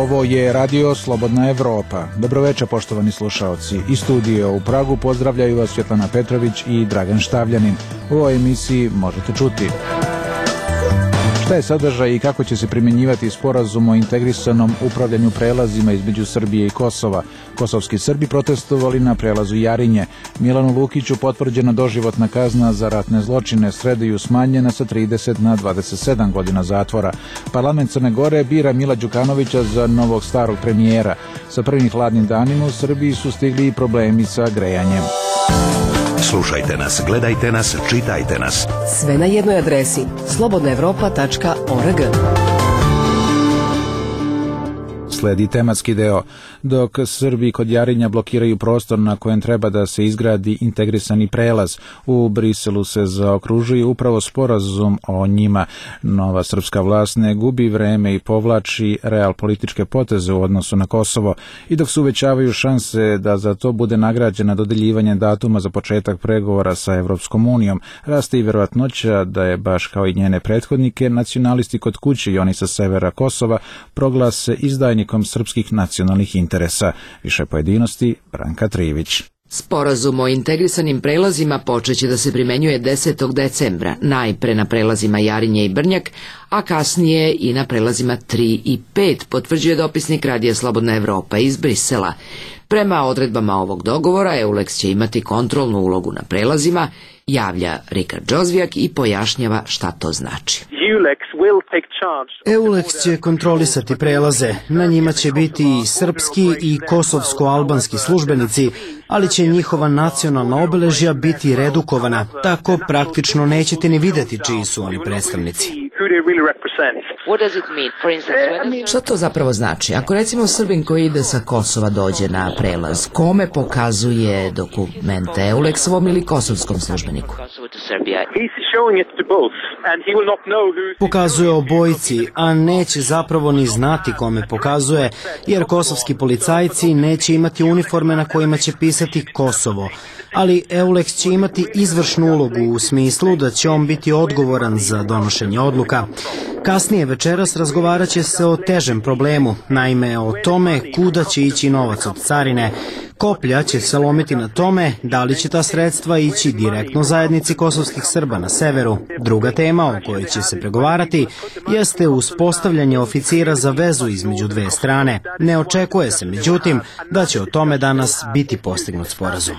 Ovo je Radio Slobodna Evropa. Dobroveče, poštovani slušaoci. Iz studio u Pragu pozdravljaju vas Svetlana Petrović i Dragan Štavljanin. U ovoj emisiji možete čuti: šta je sadržaj i kako će se primjenjivati sporazum o integrisanom upravljanju prelazima između Srbije i Kosova. Kosovski Srbi protestovali na prelazu Jarinje. Milanu Lukiću potvrđena doživotna kazna za ratne zločine, Sredoju smanjena sa 30 na 27 godina zatvora. Parlament Crne Gore bira Mila Đukanovića za novog starog premijera. Sa prvim hladnim danima u Srbiji su stigli i problemi sa grejanjem. Slušajte nas, gledajte nas, čitajte nas. Sve na jednoj adresi: slobodnaevropa.org. Sledi tematski deo. Dok Srbi kod Jarinja blokiraju prostor na kojem treba da se izgradi integrisani prelaz, u Briselu se zaokružuje upravo sporazum o njima. Nova srpska vlast ne gubi vreme i povlači real političke poteze u odnosu na Kosovo. I dok se uvećavaju šanse da za to bude nagrađena dodeljivanjem datuma za početak pregovora sa Evropskom unijom, raste i verovatnoća da je, baš kao i njene prethodnike, nacionalisti kod kuće i oni sa severa Kosova proglase izdajnikom srpskih nacionalnih interesa. Više pojedinosti, Branka Trivić. Sporazum o integrisanim prelazima počeće da se primenjuje 10. decembra, najpre na prelazima Jarinje i Brnjak, a kasnije i na prelazima 3 i 5, potvrđuje dopisnik Radija Slobodna Evropa iz Brisela. Prema odredbama ovog dogovora, EULEX će imati kontrolnu ulogu na prelazima, javlja Rikard Džozvijak i pojašnjava šta to znači. EULEX će kontrolisati prelaze. Na njima će biti i srpski i kosovsko-albanski službenici, ali će njihova nacionalna obeležja biti redukovana, tako praktično nećete ni videti čiji su oni predstavnici. Šta to zapravo znači? Ako recimo Srbin koji ide sa Kosova dođe na prelaz, kome pokazuje dokumente, EULEX-ovom ili kosovskom službeniku? Pokazuje obojici, a neće zapravo ni znati kome pokazuje, jer kosovski policajci neće imati uniforme na kojima će pisati Kosovo. Ali EULEX će imati izvršnu ulogu u smislu da će on biti odgovoran za donošenje odluka. Kasnije večeras razgovarat će se o težem problemu, naime o tome kuda će ići novac od carine. Koplja će se lomiti na tome da li će ta sredstva ići direktno zajednici kosovskih Srba na severu. Druga tema o kojoj će se pregovarati jeste uspostavljanje oficira za vezu između dve strane. Ne očekuje se, međutim, da će o tome danas biti postignut sporazum.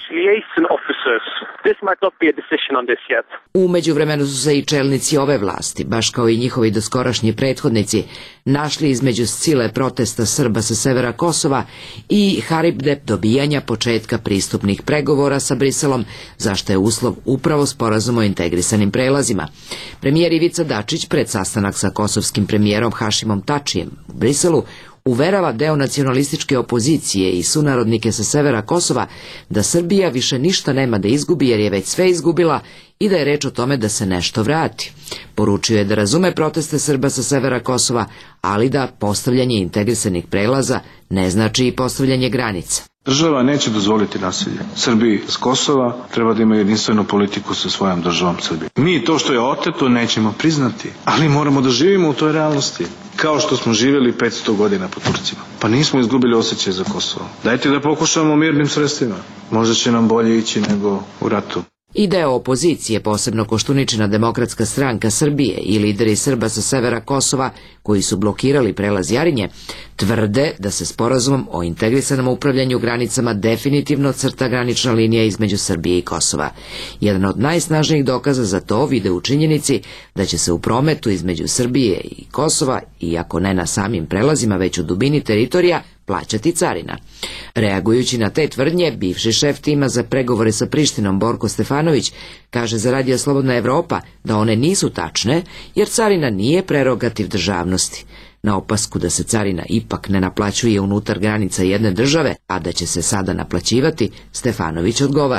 U međuvremenu su se i čelnici ove vlasti, baš kao i njihovi doskorašnji prethodnici, našli između scile protesta Srba sa severa Kosova i haribde dobijanja početka pristupnih pregovora sa Briselom, zašto je uslov upravo sporazum o integrisanim prelazima. Premijer Ivica Dačić pred sastanak sa kosovskim premijerom Hašimom Tačijem u Briselu uverava deo nacionalističke opozicije i sunarodnike sa severa Kosova da Srbija više ništa nema da izgubi jer je već sve izgubila i da je reč o tome da se nešto vrati. Poručio je da razume proteste Srba sa severa Kosova, ali da postavljanje integrisanih prelaza ne znači i postavljanje granica. Država neće dozvoliti nasilje. Srbi s Kosova treba da imaju jedinstvenu politiku sa svojom državom Srbije. Mi to što je oteto nećemo priznati, ali moramo da živimo u toj realnosti. Kao što smo živjeli 500 godina po Turcima. Pa nismo izgubili osjećaj za Kosovo. Dajte da pokušamo mirnim sredstvima. Možda će nam bolje ići nego u ratu. I deo opozicije, posebno Koštuničina Demokratska stranka Srbije i lideri Srba sa severa Kosova koji su blokirali prelaz Jarinje, tvrde da se sporazumom o integrisanom upravljanju granicama definitivno crta granična linija između Srbije i Kosova. Jedan od najsnažnijih dokaza za to vide u činjenici da će se u prometu između Srbije i Kosova, iako ne na samim prelazima već u dubini teritorija, plaćati carina. Reagujući na te tvrdnje, bivši šef tima za pregovore sa Prištinom Borko Stefanović kaže za Radio Slobodna Evropa da one nisu tačne jer carina nije prerogativ državnosti. Na opasku da se carina ipak ne naplaćuje unutar granica jedne države, a da će se sada naplaćivati, Stefanović odgovara.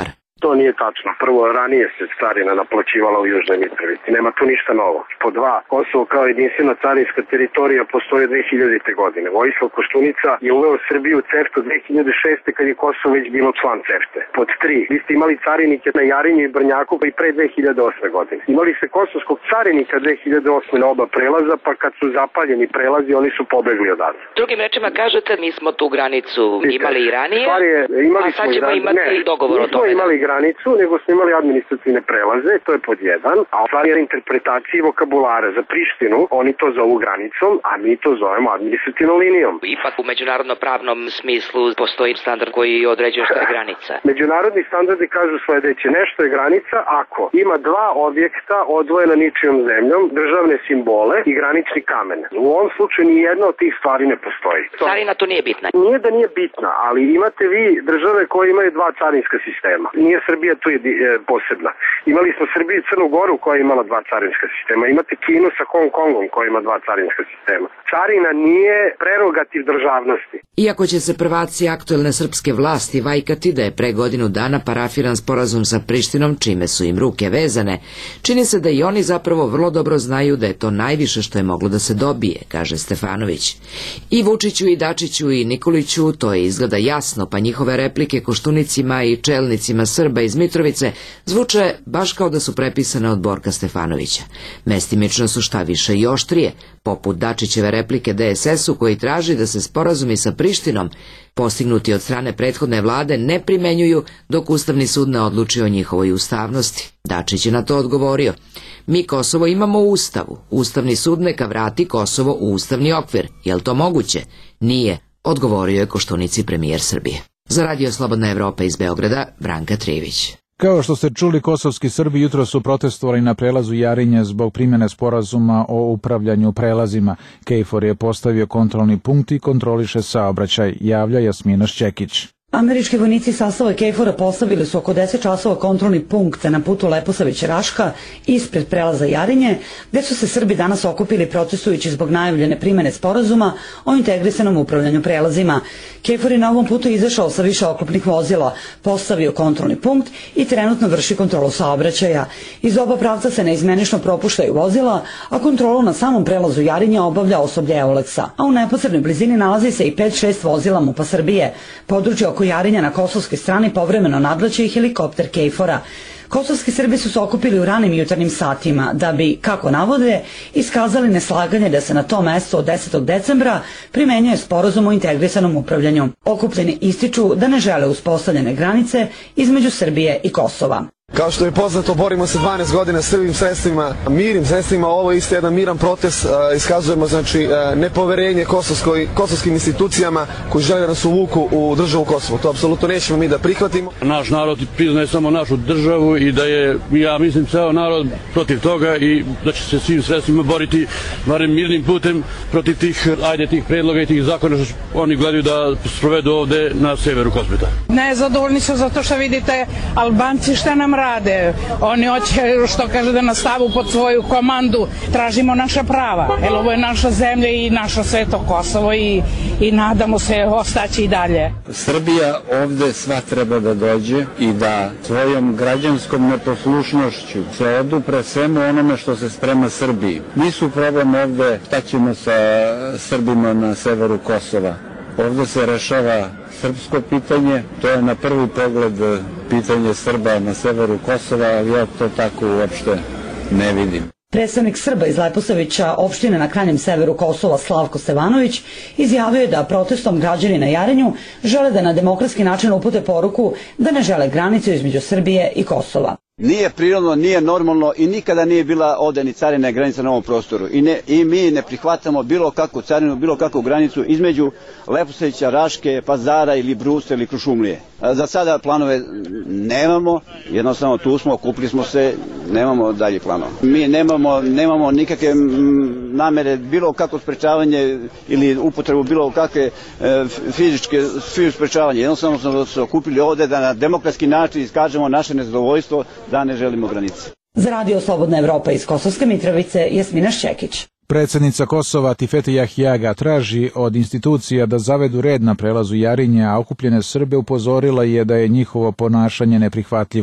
To nije tačno. Prvo, ranije se carina naplaćivala u Južnoj Mitrovici. Nema tu ništa novo. Po dva, Kosovo kao jedinstvena carinska teritorija postoje 2000. godine. Vojislav Koštunica je uveo Srbiju u CEFTA 2006. kad je Kosovo već bilo član CEFTA. Pod tri, vi ste imali carinike na Jarinju i Brnjaku pa i pre 2008. godine. Imali ste kosovskog carinika 2008. na oba prelaza, pa kad su zapaljeni prelazi, oni su pobegli odavde. Drugim rečima kažete, mi smo tu granicu imali i ranije, a sad ćemo imati dogovor o tome. Nismo imali granicu, nego smo imali administrativne prelaze, to je pod jedan, a stvar je interpretacije vokabulara. Za Prištinu oni to zovu granicom, a mi to zovemo administrativnom linijom. Ipak u međunarodno-pravnom smislu postoji standard koji određuje što je granica. Međunarodni standardi kažu sledeće, nešto je granica ako ima dva objekta odvojena ničijom zemljom, državne simbole i granični kamen. U ovom slučaju ni jedna od tih stvari ne postoji. Carina tu nije bitna. Nije da nije bitna, ali imate vi države koje imaju dva carinska sistema. Nije Srbija tu posebna. Imali smo Srbiju i Crnu Goru koja je imala dva carinska sistema. Imate Kinu sa Hong Kongom koja ima dva carinska sistema. Carina nije prerogativ državnosti. Iako će se prvaci aktuelne srpske vlasti vajkati da je pre godinu dana parafiran sporazum sa Prištinom, čime su im ruke vezane, čini se da i oni zapravo vrlo dobro znaju da je to najviše što je moglo da se dobije, kaže Stefanović. I Vučiću i Dačiću i Nikoliću to je izgleda jasno, pa njihove replike Koštunicima i čelnicima Srba iz Mitrovice zvuče baš kao da su prepisane od Borka Stefanovića. Mestimično su šta više i oštrije, poput Dačićeve replike DSS-u koji traži da se sporazumi sa Prištinom postignuti od strane prethodne vlade ne primenjuju dok Ustavni sud ne odluči o njihovoj ustavnosti. Dačić je na to odgovorio: mi Kosovo imamo u Ustavu, Ustavni sud neka vrati Kosovo u ustavni okvir. Je li to moguće? Nije, odgovorio je Koštunici premijer Srbije. Za Radio Slobodna Evropa iz Beograda, Branka Trijević. Kao što ste čuli, kosovski Srbi jutro su protestovali na prelazu Jarinje zbog primjene sporazuma o upravljanju prelazima. KFOR je postavio kontrolni punkt i kontroliše saobraćaj, javlja Jasmina Šćekić. Američki vojnici sastava KFOR-a postavili su oko 10 časova kontrolni punkt na putu Leposavić-Raška ispred prelaza Jarinje, gde su se Srbi danas okupili protestujući zbog najavljene primene sporazuma o integrisanom upravljanju prelazima. KFOR je na ovom putu izašao sa više oklopnih vozila, postavio kontrolni punkt i trenutno vrši kontrolu saobraćaja. Iz oba pravca se neizmenično propuštaju vozila, a kontrolu na samom prelazu Jarinje obavlja osoblje Euleksa, a u neposrednoj blizini nalazi se i 5-6 vozila MUP-a Srbije. Područje oko Jarinja na kosovskoj strani povremeno nadvlači i helikopter KFOR-a. Kosovski Srbi su se okupili u ranim jutarnjim satima da bi, kako navode, iskazali neslaganje da se na to mesto od 10. decembra primenjuje sporazum o integrisanom upravljanju. Okupljeni ističu da ne žele uspostavljene granice između Srbije i Kosova. Kao što je poznato, borimo se 12 godina srbim sredstvima, mirnim sredstvima. Ovo je isto jedan miran protest. Iskazujemo nepoverenje kosovskim institucijama koji žele da nas uvuku u državu Kosovo. To apsolutno nećemo mi da prihvatimo. Naš narod priznaje samo našu državu i da je, ja mislim, ceo narod protiv toga i da će se svim sredstvima boriti, barem mirnim putem, protiv tih predloga i tih zakona što oni gledaju da sprovedu ovde na severu Kosmeta. Nezadovoljni su zato što vidite Albanci šta nam rade. Oni hoće, što kaže, da nas stavu pod svoju komandu. Tražimo naša prava. Jer ovo je naša zemlja i naše sveto Kosovo i nadamo se ostaći i dalje. Srbija ovde sva treba da dođe i da svojom građanskom neposlušnošću se odupre svemu onome što se sprema Srbiji. Nisu problem ovde šta ćemo sa Srbima na severu Kosova. Ovde se rešava srpsko pitanje, to je na prvi pogled pitanje Srba na severu Kosova, ali ja to tako uopšte ne vidim. Predstavnik Srba iz Leposavića, opštine na krajnjem severu Kosova, Slavko Stevanović, izjavio je da protestom građani na Jarinju žele da na demokratski način upute poruku da ne žele granicu između Srbije i Kosova. Nije prirodno, nije normalno i nikada nije bila ovde ni carina granica na ovom prostoru. I mi ne prihvatamo bilo kakvu carinu, bilo kakvu granicu između Leposavića, Raške, Pazara ili Brusa ili Krušumlije. Za sada planove nemamo, jednostavno tu smo, okupili smo se, nemamo dalje planova. Mi nemamo nikakve namere, bilo kakvo sprečavanje ili upotrebu bilo kakve fizičke sprečavanje. Jednostavno smo se okupili ovde da na demokratski način iskažemo naše nezadovoljstvo da ne želimo granice. Za Radio Slobodna Evropa iz Kosovske Mitrovice, Jasmina Šćekić. Predsjednica Kosova Tifete Jahjaga traži od institucija da zavedu red na prelazu Jarinje, a okupljene Srbe upozorila je da je njihovo ponašanje neprihvatljivo.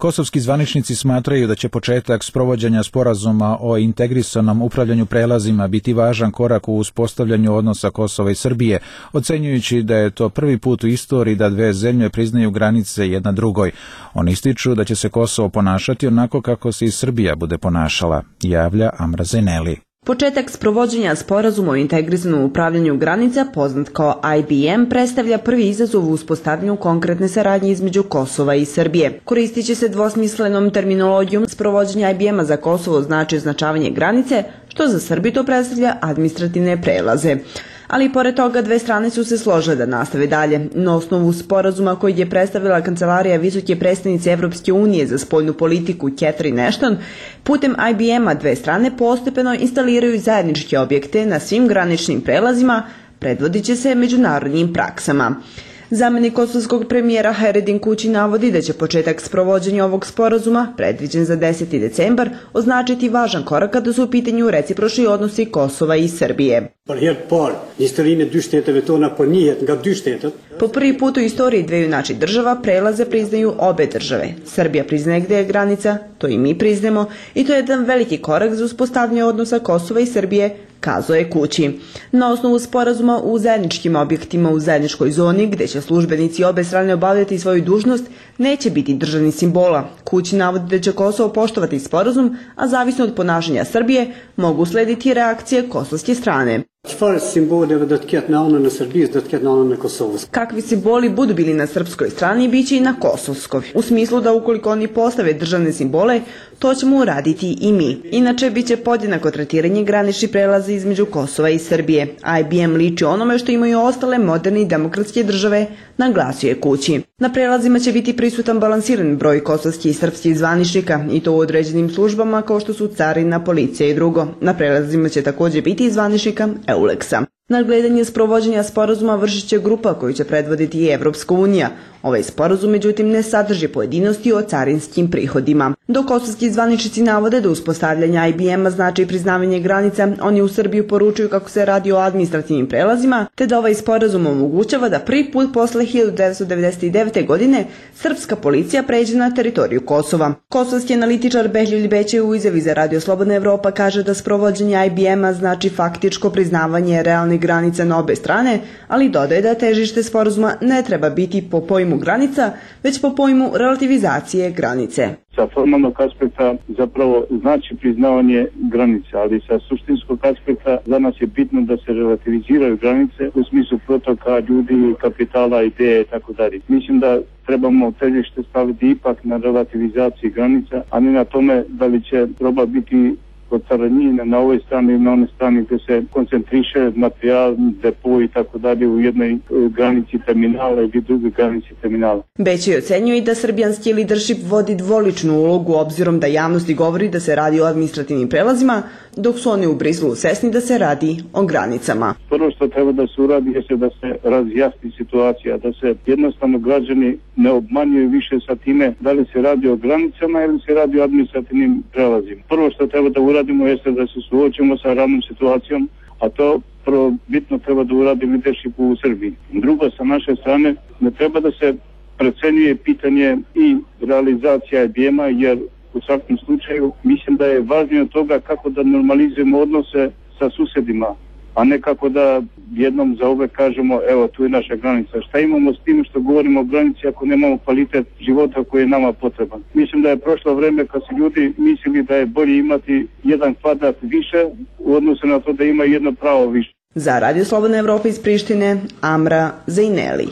Kosovski zvaničnici smatraju da će početak sprovođenja sporazuma o integrisanom upravljanju prelazima biti važan korak u uspostavljanju odnosa Kosova i Srbije, ocenjujući da je to prvi put u istoriji da dve zemlje priznaju granice jedna drugoj. Oni ističu da će se Kosovo ponašati onako kako se i Srbija bude ponašala, javlja Amra Zeneli. Početak sprovođenja sporazuma o integrisanom upravljanju granica, poznat kao IBM, predstavlja prvi izazov u uspostavljanju konkretne saradnje između Kosova i Srbije. Koristiće se dvosmislenom terminologijom, sprovođenja IBM-a za Kosovo znači označavanje granice, što za Srbiju to predstavlja administrativne prelaze. Ali pored toga dve strane su se složile da nastave dalje. Na osnovu sporazuma koji je predstavila Kancelarija visoke predstavnice Evropske unije za spoljnu politiku Catherine Ashton, putem IBM-a dve strane postepeno instaliraju zajedničke objekte na svim graničnim prelazima, predvodit će se međunarodnim praksama. Zamenik kosovskog premijera Haredin Kući navodi da će početak sprovođenja ovog sporazuma, predviđen za 10. decembar, označiti važan korak kada su u pitanju recipročni odnosi Kosova i Srbije. Po prvi put u istoriji dveju naših država prelaze priznaju obe države. Srbija priznaje gde je granica, to i mi priznemo, i to je jedan veliki korak za uspostavljanje odnosa Kosova i Srbije, kazao je Kući. Na osnovu sporazuma u zajedničkim objektima u zajedničkoj zoni, gde će službenici obe strane obavljati svoju dužnost, neće biti državnih simbola. Kući navodi da će Kosovo poštovati sporazum, a zavisno od ponašanja Srbije mogu slediti reakcije kosovske strane. Kakvi simboli budu bili na srpskoj strani, bit će i na kosovskoj. U smislu da ukoliko oni postave državne simbole, to ćemo uraditi i mi. Inače, bit će podjednako tretiranje graničnih prelaza između Kosova i Srbije. IBM liči onome što imaju ostale moderne i demokratske države, naglasio je Kući. Na prelazima će biti prisutan balansiran broj kosovskih i srpskih zvaničnika, i to u određenim službama kao što su carina, policija i drugo. Na prelazima će također biti i zvaničnika EULEX-a. Nadgledanje sprovođenja sporazuma vršit će grupa koju će predvoditi i Evropska unija. Ovaj sporazum međutim ne sadrži pojedinosti o carinskim prihodima. Dok kosovski zvaničnici navode da uspostavljanje IBM-a znači priznavanje granica, oni u Srbiju poručuju kako se radi o administrativnim prelazima, te da ovaj sporazum omogućava da prvi put posle 1999. godine srpska policija pređe na teritoriju Kosova. Kosovski analitičar Behlil Bećej u izjavi za Radio Slobodna Evropa kaže da sprovođenje IBM-a znači faktičko priznavanje realnih granica na obe strane, ali dodaje da težište sporazuma ne treba biti po pojmu granica, već po pojmu relativizacije granice. Sa formalnog aspekta zapravo znači priznavanje granice, ali sa suštinskog aspekta za nas je bitno da se relativiziraju granice u smislu protoka ljudi, kapitala, ideje i tako dalje. Mislim da trebamo težište staviti ipak na relativizaciji granica, a ne na tome da li će roba biti od carinjenja na ovoj strani i na onoj strani gdje se koncentriše materijal, depo i tako dalje u jednoj granici terminala ili drugoj granici terminala. Bećej ocenjuje i da srbijanski leadership vodi dvoličnu ulogu obzirom da javnosti govori da se radi o administrativnim prelazima, dok su oni u Briselu svesni da se radi o granicama. Prvo što treba da se uradi je da se razjasni situacija, da se jednostavno građani ne obmanjuju više sa time da li se radi o granicama ili se radi o administrativnim prelazima. Prvo što treba da uradimo jeste da se suočimo sa ravnom situacijom, a to prvo bitno treba da uradi leadership u Srbiji. Drugo, sa naše strane ne treba da se precenjuje pitanje i realizacija IBM-a, jer u svakom slučaju mislim da je važnije od toga kako da normalizujemo odnose sa susedima, a ne kako da jednom za uvek kažemo evo tu je naša granica. Šta imamo s tim što govorimo o granici ako nemamo kvalitet života koji je nama potreban? Mislim da je prošlo vreme kad su ljudi mislili da je bolje imati jedan kvadrat više u odnosu na to da ima jedno pravo više. Za Radio Slobodna Evropa iz Prištine, Amra Zeneli.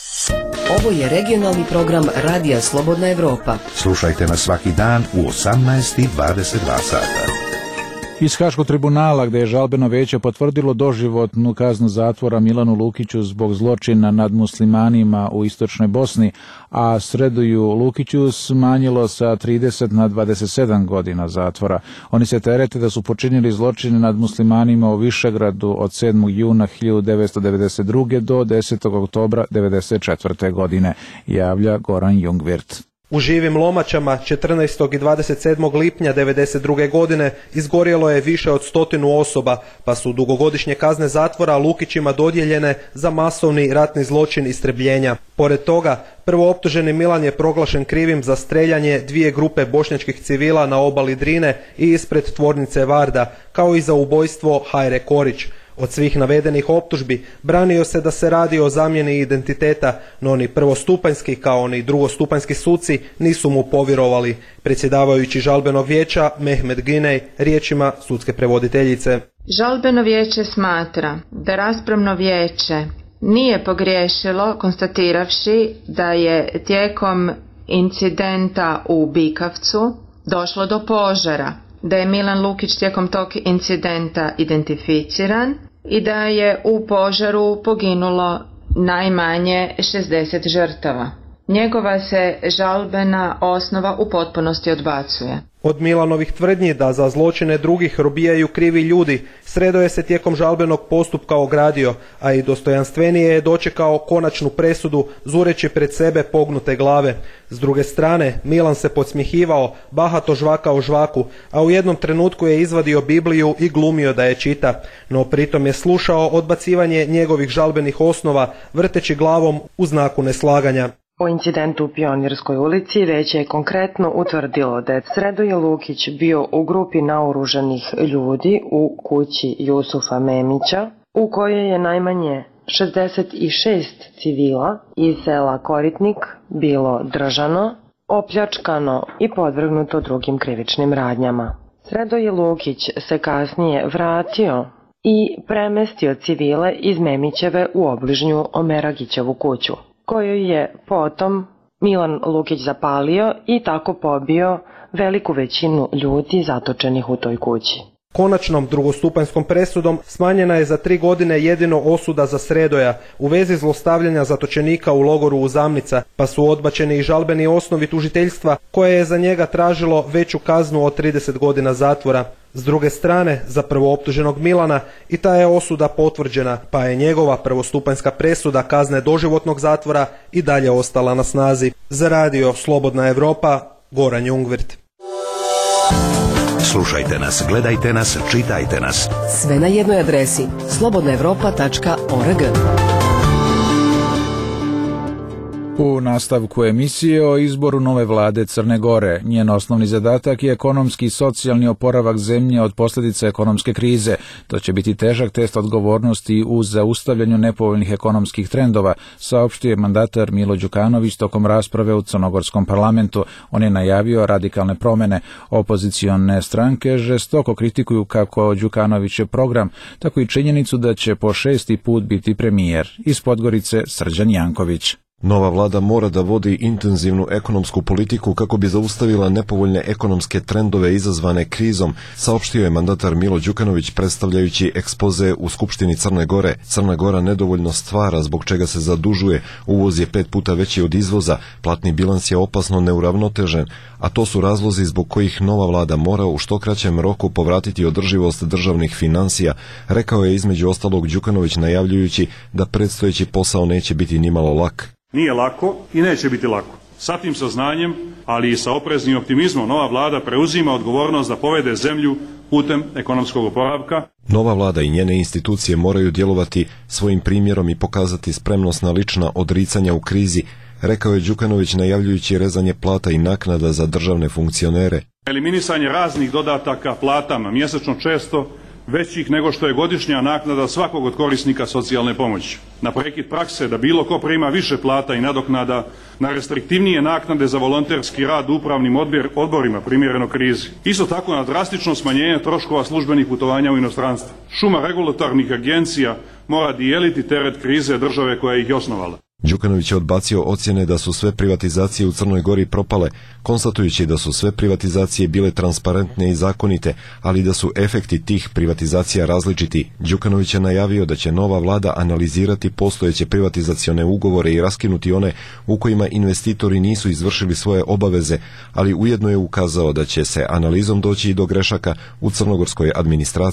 Ovo je regionalni program Radija Slobodna Evropa. Slušajte nas svaki dan u 18:22 sata. Iz Haškog tribunala, gde je žalbeno veće potvrdilo doživotnu kaznu zatvora Milanu Lukiću zbog zločina nad muslimanima u istočnoj Bosni, a Sredoju Lukiću smanjilo sa 30 na 27 godina zatvora. Oni se terete da su počinili zločine nad muslimanima u Višegradu od 7. juna 1992. do 10. oktobra 1994. godine, javlja Goran Jungwirth. U živim Lomačama 14. i 27. lipnja 1992. godine izgorjelo je više od 100 osoba, pa su dugogodišnje kazne zatvora Lukićima dodijeljene za masovni ratni zločin istrebljenja. Pored toga, prvooptuženi Milan je proglašen krivim za streljanje 2 grupe bošnjačkih civila na obali Drine i ispred tvornice Varda, kao i za ubojstvo Hajre Korić. Od svih navedenih optužbi branio se da se radi o zamjeni identiteta, no ni prvostupanjski kao ni drugostupanjski suci nisu mu povjerovali. Predsjedavajući žalbenog vijeća Mehmed Ginej riječima sudske prevoditeljice. Žalbeno vijeće smatra da raspravno vijeće nije pogriješilo konstatiravši da je tijekom incidenta u Bikavcu došlo do požara, da je Milan Lukić tijekom tog incidenta identificiran i da je u požaru poginulo najmanje 60 žrtava. Njegova se žalbena osnova u potpunosti odbacuje. Od Milanovih tvrdnji da za zločine drugih robijaju krivi ljudi, Sredoje se tijekom žalbenog postupka ogradio, a i dostojanstvenije je dočekao konačnu presudu zureći pred sebe pognute glave. S druge strane, Milan se podsmjehivao, bahato žvakao žvaku, a u jednom trenutku je izvadio Bibliju i glumio da je čita, no pritom je slušao odbacivanje njegovih žalbenih osnova, vrteći glavom u znaku neslaganja. O incidentu u Pionirskoj ulici već je konkretno utvrdilo da je Sredoje Lukić bio u grupi naoružanih ljudi u kući Jusufa Memića, u kojoj je najmanje 66 civila iz sela Koritnik bilo držano, opljačkano i podvrgnuto drugim krivičnim radnjama. Sredoje Lukić se kasnije vratio i premestio civile iz Memićeve u obližnju Omeragićevu kuću, koju je potom Milan Lukić zapalio i tako pobio veliku većinu ljudi zatočenih u toj kući. Konačnom drugostupanjskom presudom smanjena je za 3 godine jedino osuda za Sredoja u vezi zlostavljanja zatočenika u logoru Uzamnica, pa su odbačeni i žalbeni osnovi tužiteljstva koje je za njega tražilo veću kaznu od 30 godina zatvora. S druge strane, za prvooptuženog Milana i ta je osuda potvrđena, pa je njegova prvostupanjska presuda kazne doživotnog zatvora i dalje ostala na snazi. Za radio Slobodna Evropa, Goran Jungvirt. Slušajte nas, gledajte nas, čitajte nas. Sve na jednoj adresi slobodnaevropa.org. U nastavku emisije o izboru nove vlade Crne Gore. Njen osnovni zadatak je ekonomski i socijalni oporavak zemlje od posljedica ekonomske krize. To će biti težak test odgovornosti u zaustavljanju nepovoljnih ekonomskih trendova, saopštio je mandatar Milo Đukanović tokom rasprave u crnogorskom parlamentu. On je najavio radikalne promjene. Opozicione stranke žestoko kritikuju kako Đukanovićev program, tako i činjenicu da će po 6. put biti premijer. Iz Podgorice Srđan Janković. Nova vlada mora da vodi intenzivnu ekonomsku politiku kako bi zaustavila nepovoljne ekonomske trendove izazvane krizom, saopštio je mandatar Milo Đukanović predstavljajući ekspoze u Skupštini Crne Gore. Crna Gora nedovoljno stvara, zbog čega se zadužuje, uvoz je 5 puta veći od izvoza, platni bilans je opasno neuravnotežen, a to su razlozi zbog kojih nova vlada mora u što kraćem roku povratiti održivost državnih financija, rekao je između ostalog Đukanović najavljujući da predstojeći posao neće biti nimalo lak. Nije lako i neće biti lako. Sa tim saznanjem, ali i sa opreznim optimizmom, nova vlada preuzima odgovornost da povede zemlju putem ekonomskog oporavka. Nova vlada i njene institucije moraju djelovati svojim primjerom i pokazati spremnost na lična odricanja u krizi, rekao je Đukanović najavljujući rezanje plata i naknada za državne funkcionere. Eliminisanje raznih dodataka platama, mjesečno često većih nego što je godišnja naknada svakog od korisnika socijalne pomoći. Na prekid prakse da bilo ko prima više plata i nadoknada, na restriktivnije naknade za volonterski rad u upravnim odborima primjereno krizi. Isto tako na drastično smanjenje troškova službenih putovanja u inostranstvo. Šuma regulatornih agencija mora dijeliti teret krize države koja ih je osnovala. Đukanović je odbacio ocjene da su sve privatizacije u Crnoj Gori propale, konstatujući da su sve privatizacije bile transparentne i zakonite, ali da su efekti tih privatizacija različiti. Đukanović je najavio da će nova vlada analizirati postojeće privatizacione ugovore i raskinuti one u kojima investitori nisu izvršili svoje obaveze, ali ujedno je ukazao da će se analizom doći i do grešaka u crnogorskoj administraciji.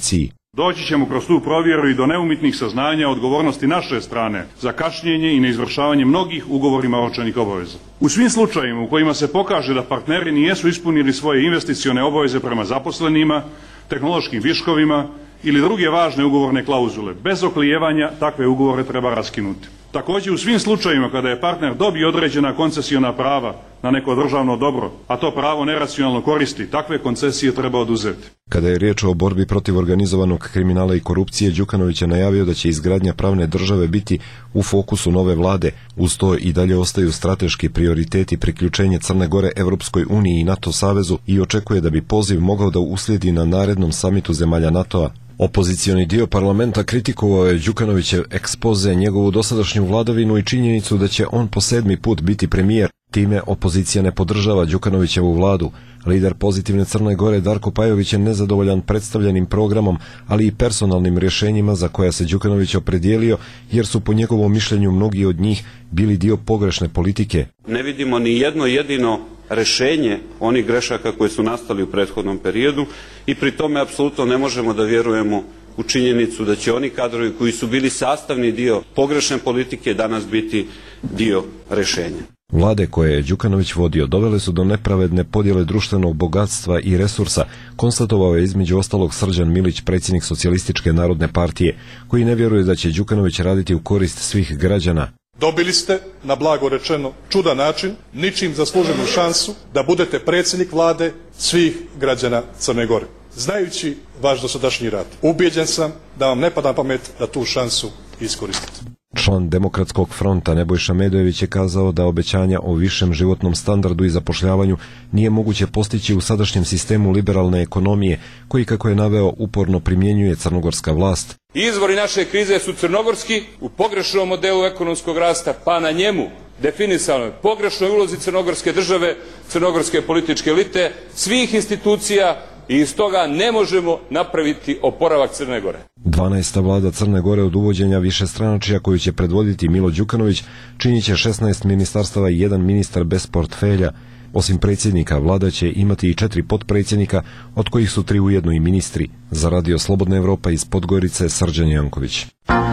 Doći ćemo kroz tu provjeru i do neumitnih saznanja odgovornosti naše strane za kašnjenje i neizvršavanje mnogih ugovorima oročenih obaveza. U svim slučajevima u kojima se pokaže da partneri nijesu ispunili svoje investicione obaveze prema zaposlenima, tehnološkim viškovima ili druge važne ugovorne klauzule, bez oklijevanja takve ugovore treba raskinuti. Također u svim slučajevima kada je partner dobio određena koncesiona prava na neko državno dobro, a to pravo neracionalno koristi, takve koncesije treba oduzeti. Kada je riječ o borbi protiv organizovanog kriminala i korupcije, Đukanović je najavio da će izgradnja pravne države biti u fokusu nove vlade. Uz to i dalje ostaju strateški prioriteti priključenje Crne Gore Evropskoj uniji i NATO savezu i očekuje da bi poziv mogao da uslijedi na narednom samitu zemalja NATO-a. Opozicioni dio parlamenta kritikovao je Đukanovićev ekspoze, njegovu dosadašnju vladavinu i činjenicu da će on po 7. put biti premijer. Time opozicija ne podržava Đukanovićevu vladu. Lider Pozitivne Crne Gore Darko Pajović je nezadovoljan predstavljenim programom, ali i personalnim rješenjima za koja se Đukanović opredijelio, jer su po njegovom mišljenju mnogi od njih bili dio pogrešne politike. Ne vidimo ni jedno jedino rešenje onih grešaka koje su nastali u prethodnom periodu i pri tome apsolutno ne možemo da vjerujemo u činjenicu da će oni kadrovi koji su bili sastavni dio pogrešne politike danas biti dio rešenja. Vlade koje je Đukanović vodio dovele su do nepravedne podjele društvenog bogatstva i resursa, konstatovao je između ostalog Srđan Milić, predsjednik Socijalističke narodne partije, koji ne vjeruje da će Đukanović raditi u korist svih građana. Dobili ste, na blago rečeno, čudan način, ničim zasluženu šansu da budete predsjednik vlade svih građana Crne Gore. Znajući vaš dosadašnji rad, ubijeđen sam da vam ne pada na pamet da tu šansu iskoristite. Član Demokratskog fronta Nebojša Medojević je kazao da obećanja o višem životnom standardu i zapošljavanju nije moguće postići u sadašnjem sistemu liberalne ekonomije, koji, kako je naveo, uporno primjenjuje crnogorska vlast. Izvori naše krize su crnogorski, u pogrešnom modelu ekonomskog rasta, pa na njemu definisanoj pogrešnoj ulozi crnogorske države, crnogorske političke elite, svih institucija, i iz toga ne možemo napraviti oporavak Crne Gore. 12. vlada Crne Gore od uvođenja višestranačja koju će predvoditi Milo Đukanović činit će 16 ministarstava i 1 ministar bez portfelja. Osim predsjednika, vlada će imati i 4 potpredsjednika, od kojih su 3 ujedno i ministri. Za Radio Slobodna Evropa iz Podgorice, Srđan Janković.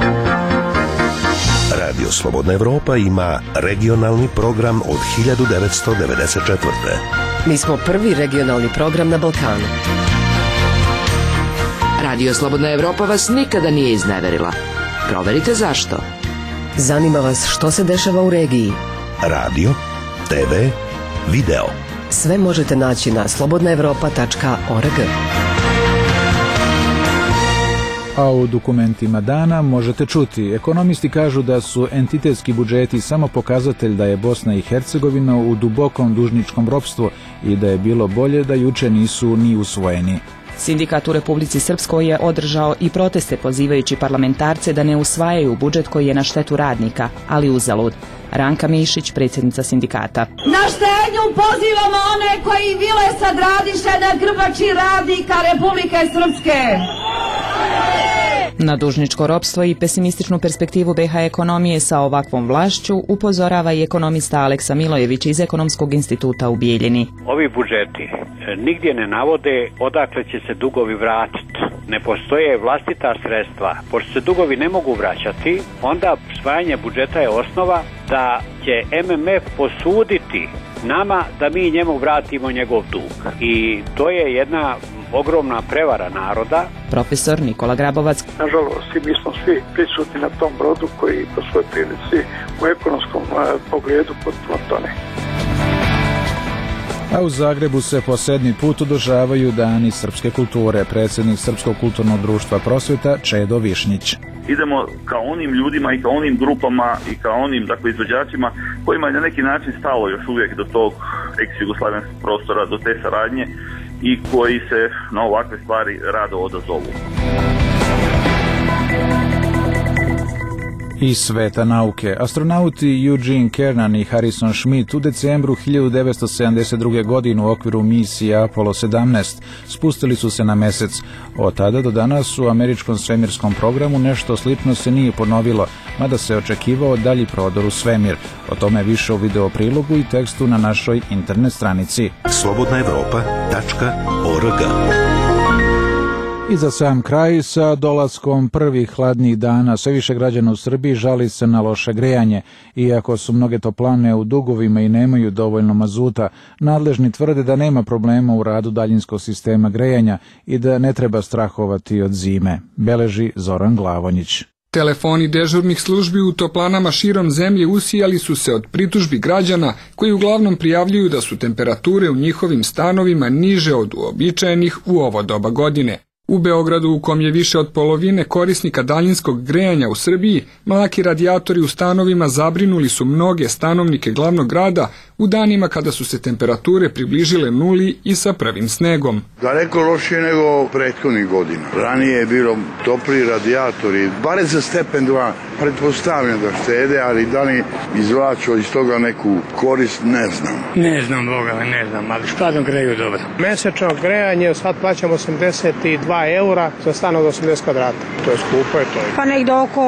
Radio Slobodna Evropa ima regionalni program od 1994. Mi smo prvi regionalni program na Balkanu. Radio Slobodna Evropa vas nikada nije izneverila. Proverite zašto. Zanima vas što se dešava u regiji. Radio, TV, video. Sve možete naći na slobodnaevropa.org. A u dokumentima dana možete čuti, ekonomisti kažu da su entitetski budžeti samo pokazatelj da je Bosna i Hercegovina u dubokom dužničkom ropstvu i da je bilo bolje da juče nisu ni usvojeni. Sindikat u Republici Srpskoj je održao i proteste pozivajući parlamentarce da ne usvajaju budžet koji je na štetu radnika, ali uzalud. Ranka Mišić, predsjednica sindikata. Na štednju pozivamo one koji vile sad radiše na grbači radnika Republike Srpske. Na dužničko ropstvo i pesimističnu perspektivu BiH ekonomije sa ovakvom vlašću upozorava i ekonomista Aleksa Milojević iz Ekonomskog instituta u Bijeljini. Ovi budžeti nigdje ne navode odakle će se dugovi vratiti. Ne postoje vlastita sredstva. Pošto se dugovi ne mogu vraćati, onda usvajanje budžeta je osnova da će MMF posuditi nama da mi njemu vratimo njegov dug. I to je jedna ogromna prevara naroda. Profesor Nikola Grabovac. Nažalost, mi smo svi prisutni na tom brodu koji po svoj prilici u ekonomskom pogledu potpuno tone. A u Zagrebu se po 7. put održavaju Dani srpske kulture. Predsjednik Srpskog kulturnog društva Prosvjeta Čedo Višnjić. Idemo kao onim ljudima i kao onim grupama i kao onim izvođačima kojima je na neki način stalo još uvijek do tog ex-jugoslavenskog prostora, do te saradnje i koji se na ovakve stvari rado odazovu. Iz sveta nauke. Astronauti Eugene Cernan i Harrison Schmitt u decembru 1972. godine u okviru misije Apollo 17 spustili su se na Mesec. Od tada do danas u američkom svemirskom programu nešto slično se nije ponovilo, mada se očekivao dalji prodor u svemir. O tome više u video prilogu i tekstu na našoj internet stranici. slobodnaevropa.org. I za sam kraj, sa dolaskom prvih hladnih dana, sve više građana u Srbiji žali se na loše grejanje. Iako su mnoge toplane u dugovima i nemaju dovoljno mazuta, nadležni tvrde da nema problema u radu daljinskog sistema grejanja i da ne treba strahovati od zime, beleži Zoran Glavonjić. Telefoni dežurnih službi u toplanama širom zemlje usijali su se od pritužbi građana koji uglavnom prijavljuju da su temperature u njihovim stanovima niže od uobičajenih u ovo doba godine. U Beogradu, u kom je više od polovine korisnika daljinskog grejanja u Srbiji, mlaki radijatori u stanovima zabrinuli su mnoge stanovnike glavnog grada u danima kada su se temperature približile nuli i sa prvim snegom. Daleko lošije nego prethodnih godina. Ranije je bilo topli radijatori, bare za stepen dva, pretpostavljam da štede, ali da li izvlačio iz toga neku korist, ne znam. Ne znam, Boga, ne znam, ali skladno greju dobro. Mesečno grejanje, sad plaćamo 82 eura za stan od 80 kvadrata. To je skupo, je to. Pa negde oko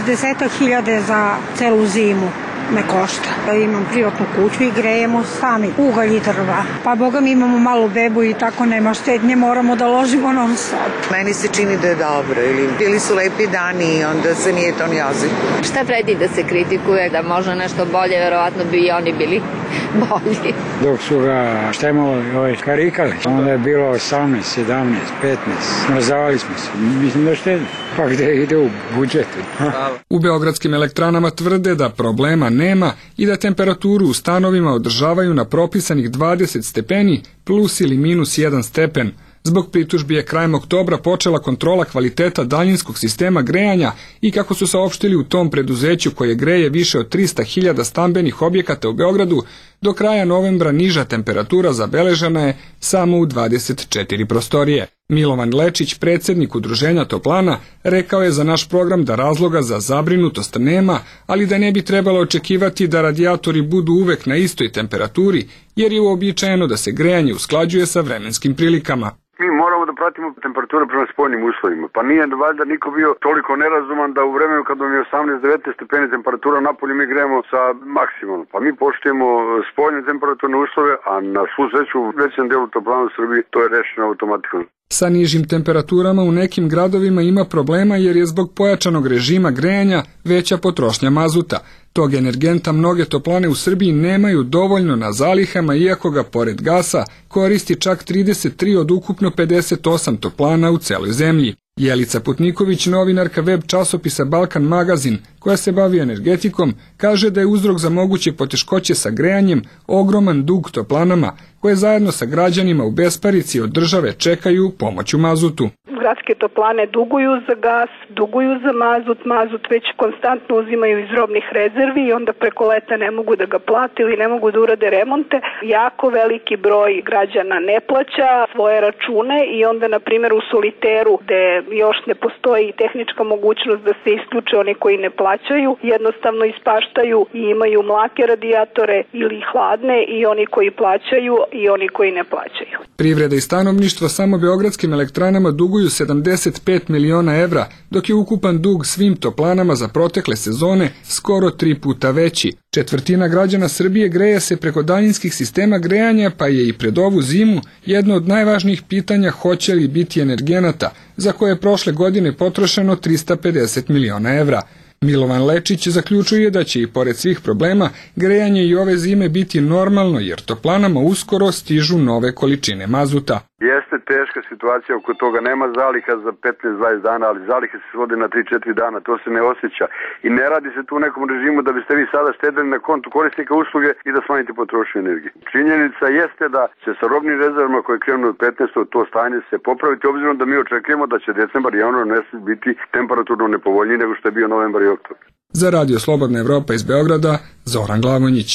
60.000 za celu zimu me košta. Imam privatnu kuću i grejemo sami ugalj i drva. Pa boga mi imamo malu bebu i tako nema štednje, moramo da ložimo non stop. Meni se čini da je dobro, ili su lepi dani i onda se nije to ni ozi. Šta vredi da se kritikuje, da može nešto bolje, verovatno bi i oni bili bolji. Dok su ga karikali, onda je bilo 18, 17, 15, smrzavali smo se. Mislim da štedi. Pa gde ide u budžetu. U beogradskim elektranama tvrde da problema nema i da temperaturu u stanovima održavaju na propisanih 20 stepeni plus ili minus 1 stepen. Zbog pritužbi je krajem oktobra počela kontrola kvaliteta daljinskog sistema grejanja i kako su saopštili u tom preduzeću koje greje više od 300.000 stambenih objekata u Beogradu, do kraja novembra niža temperatura zabeležena je samo u 24 prostorije. Milovan Lečić, predsjednik udruženja Toplana, rekao je za naš program da razloga za zabrinutost nema, ali da ne bi trebalo očekivati da radijatori budu uvek na istoj temperaturi, jer je uobičajeno da se grejanje usklađuje sa vremenskim prilikama. Mi moramo da pratimo temperature prema spoljnim uslovima. Pa nije valjda niko bio toliko nerazuman da u vremenu kad vam je 18-19 stepeni temperatura napolju mi grejemo sa maksimumom. Pa mi poštujemo spoljne temperaturne uslove, a na svu sreću u većem delu Toplana u Srbiji to je rešeno automatično. Sa nižim temperaturama u nekim gradovima ima problema jer je zbog pojačanog režima grejanja veća potrošnja mazuta. Tog energenta mnoge toplane u Srbiji nemaju dovoljno na zalihama, iako ga pored gasa koristi čak 33 od ukupno 58 toplana u celoj zemlji. Jelica Putniković, novinarka web časopisa Balkan Magazin, koja se bavi energetikom, kaže da je uzrok za moguće poteškoće sa grejanjem ogroman dug toplanama, koje zajedno sa građanima u besparici od države čekaju pomoć u mazutu. Gradske toplane duguju za gas, duguju za mazut već konstantno uzimaju iz robnih rezervi i onda preko leta ne mogu da ga plate ili ne mogu da urade remonte. Jako veliki broj građana ne plaća svoje račune i onda, na primjer, u Soliteru, gde još ne postoji tehnička mogućnost da se isključe oni koji ne plaćaju, jednostavno ispaštaju i imaju mlake radijatore ili hladne, i oni koji plaćaju i oni koji ne plaćaju. Privreda i stanovništvo samo beogradskim elektranama duguju 75 miliona evra, dok je ukupan dug svim toplanama za protekle sezone skoro 3 puta veći. Četvrtina građana Srbije greje se preko daljinskih sistema grejanja, pa je i pred ovu zimu jedno od najvažnijih pitanja hoće li biti energenata, za koje je prošle godine potrošeno 350 miliona evra. Milovan Lečić zaključuje da će i pored svih problema grejanje i ove zime biti normalno, jer toplanama uskoro stižu nove količine mazuta. Jeste teška situacija, oko toga nema zaliha za 15-20 dana, ali zalihe se svode na 3-4 dana, to se ne osjeća. I ne radi se tu u nekom režimu da biste vi sada štedili na kontu korisnika usluge i da smanjite potrošnju energije. Činjenica jeste da će sa robnim rezervama koje krenu od 15. to stanje se popraviti, obzirom da mi očekujemo da će decembar i januar mesec biti temperaturno nepovoljniji nego što je bio novembar i oktobar. Za Radio Slobodna Evropa iz Beograda, Zoran Glavonjić.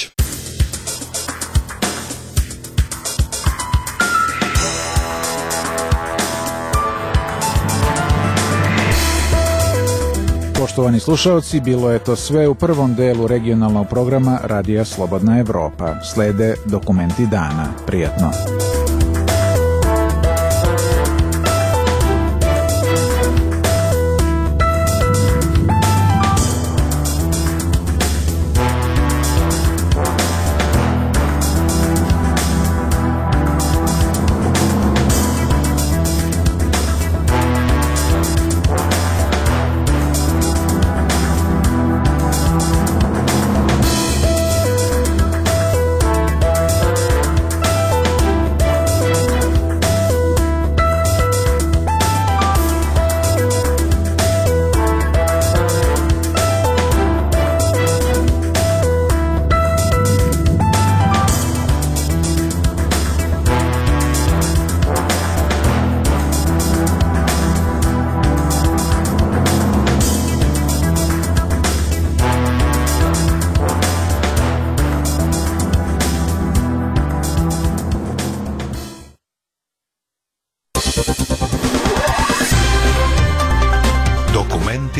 Poštovani slušalci, bilo je to sve u prvom delu regionalnog programa Radija Slobodna Evropa. Slede dokumenti dana. Prijatno.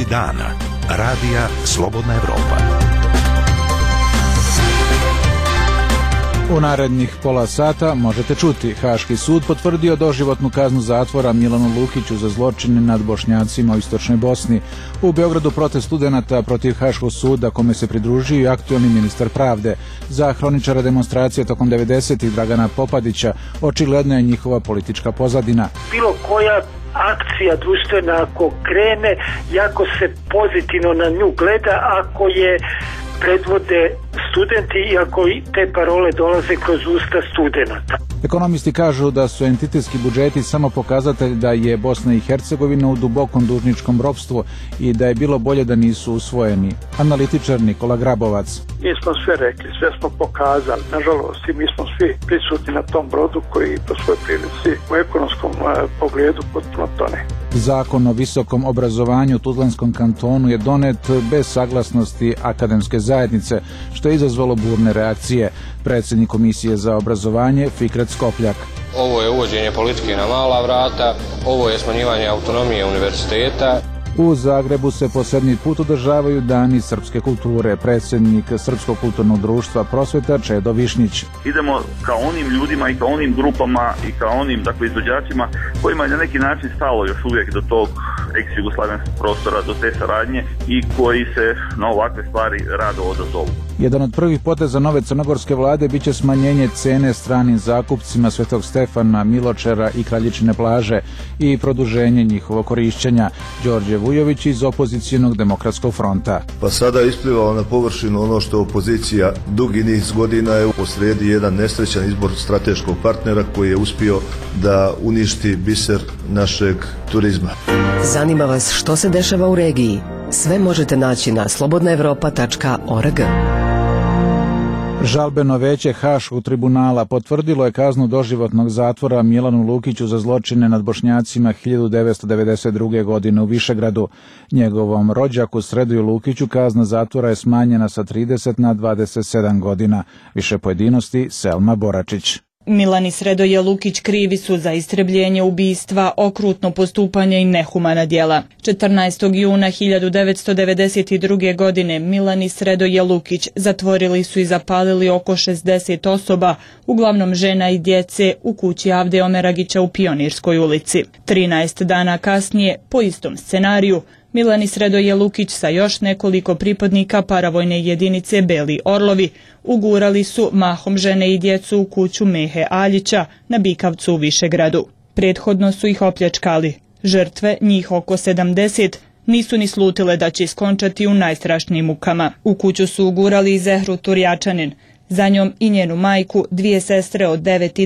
dana. Radija Slobodna Evropa. U narednih pola sata možete čuti: Haški sud potvrdio doživotnu kaznu zatvora Milanu Lukiću za zločine nad Bošnjacima u istočnoj Bosni. U Beogradu protest studenata protiv Haškog suda, kome se pridružio i aktuelni ministar pravde. Za hroničara demonstracije tokom 90-ih Dragana Popadića očigledna je njihova politička pozadina. Bilo koja akcija društvena ako krene, jako se pozitivno na nju gleda, ako je predvode studenti i ako te parole dolaze kroz usta studenata. Ekonomisti kažu da su entitetski budžeti samo pokazatelj da je Bosna i Hercegovina u dubokom dužničkom ropstvu i da je bilo bolje da nisu usvojeni. Analitičar Nikola Grabovac. Mi smo sve rekli, sve smo pokazali. Nažalost, i mi smo svi prisutni na tom brodu koji po svojoj prilici u ekonomskom pogledu potpuno tone. Zakon o visokom obrazovanju u Tuzlanskom kantonu je donet bez saglasnosti akademske zajednice, što je izazvalo burne reakcije. Predsjednik Komisije za obrazovanje Fikret Skopljak. Ovo je uvođenje politike na mala vrata, ovo je smanjivanje autonomije univerziteta. U Zagrebu se po 7. put održavaju dani srpske kulture. Predsjednik Srpskog kulturnog društva Prosveta Čedo Višnjić. Idemo ka onim ljudima i ka onim grupama i ka onim izvođačima kojima je na neki način stalo još uvijek do tog ex-jugoslavenskog prostora, do te saradnje i koji se na ovakve stvari rado odazovu. Jedan od prvih poteza nove crnogorske vlade biće smanjenje cene stranim zakupcima Svetog Stefana, Miločera i Kraljičine plaže i produženje njihovog korišćenja. Đorđe Vujović iz opozicijonog demokratskog fronta. Pa sada isplivao na površinu ono što opozicija dugi niz godina je posrijedi jedan nesrećan izbor strateškog partnera koji je uspio da uništi biser našeg turizma. Zanima vas što se dešava u regiji? Sve možete naći na slobodnaevropa.org. Žalbeno veće Haškog tribunala potvrdilo je kaznu doživotnog zatvora Milanu Lukiću za zločine nad Bošnjacima 1992. godine u Višegradu. Njegovom rođaku Sredoju Lukiću kazna zatvora je smanjena sa 30 na 27 godina. Više pojedinosti Selma Boračić. Milan i Sredoje Lukić krivi su za istrebljenje, ubistva, okrutno postupanje i nehumana djela. 14. juna 1992. godine Milan i Sredoje Lukić zatvorili su i zapalili oko 60 osoba, uglavnom žena i djece, u kući Avde Omeragića u Pionirskoj ulici. 13 dana kasnije, po istom scenariju, Milan i Sredoje Lukić sa još nekoliko pripadnika paravojne jedinice Beli Orlovi ugurali su mahom žene i djecu u kuću Mehe Aljića na Bikavcu u Višegradu. Prethodno su ih opljačkali. Žrtve, njih oko 70, nisu ni slutile da će iskončati u najstrašnijim mukama. U kuću su ugurali i Zehru Turjačanin, za njom i njenu majku, 2 sestre od 9 i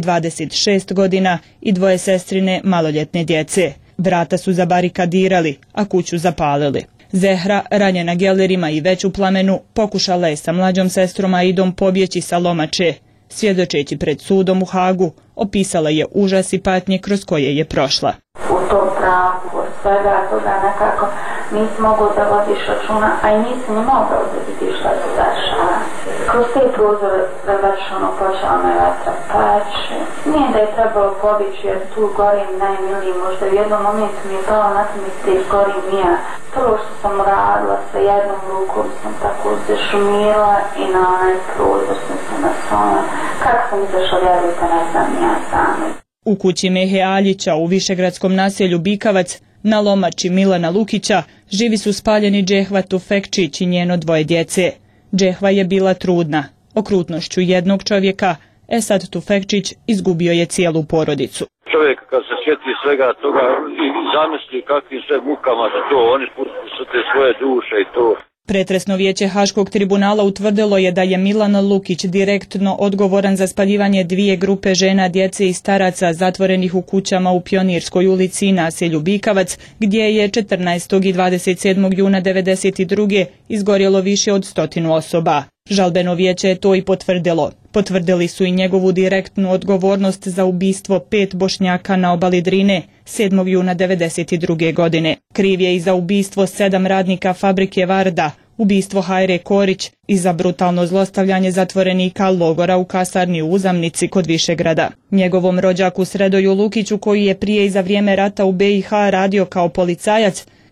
26 godina i 2 sestrine maloljetne djece. Vrata su zabarikadirali, a kuću zapalili. Zehra, ranjena gelerima i već u plamenu, pokušala je sa mlađom sestrom Aidom pobjeći sa Lomače. Svjedočeći pred sudom u Hagu, opisala je užas i patnje kroz koje je prošla. U tom strahu, od svega toga nekako nisi mogao da vodiš računa, a i nisi ni mogao da vidiš šta se dešava. Kroz te prozore završeno počela me vatra pače. Nije da je trebalo pobići jer tu gorim najmiliji, možda u jednom momentu mi je palo na to misli gorim ja. Prvo što sam radila sa jednom rukom sam tako zešumirala i na onaj prozor sam se naslonila. Kako sam izašla, vjerujte, ne znam ja sami. U kući Mehe Aljića u višegradskom naselju Bikavac na Lomači Milana Lukića živi su spaljeni Džehva Tufekčić i njeno 2 djece. Džehva je bila trudna. Okrutnošću jednog čovjeka, Esad Tufekčić izgubio je cijelu porodicu. Čovjek kad se sjeti svega toga i zamisli kakvim sve mukama da to oni su te svoje duše i to. Pretresno vijeće Haškog tribunala utvrdilo je da je Milan Lukić direktno odgovoran za spaljivanje 2 grupe žena, djece i staraca zatvorenih u kućama u Pionirskoj ulici i naselju Bikavac, gdje je 14. i 27. juna 1992. izgorjelo više od 100 osoba. Žalbeno vijeće je to i potvrdilo. Potvrdili su i njegovu direktnu odgovornost za ubistvo 5 Bošnjaka na obali Drine 7. juna 1992. godine. Kriv je i za ubistvo 7 radnika fabrike Varda, ubistvo Hajre Korić i za brutalno zlostavljanje zatvorenika logora u kasarni u Uzamnici kod Višegrada. Njegovom rođaku Sredoju Lukiću, koji je prije i za vrijeme rata u BiH radio kao policajac,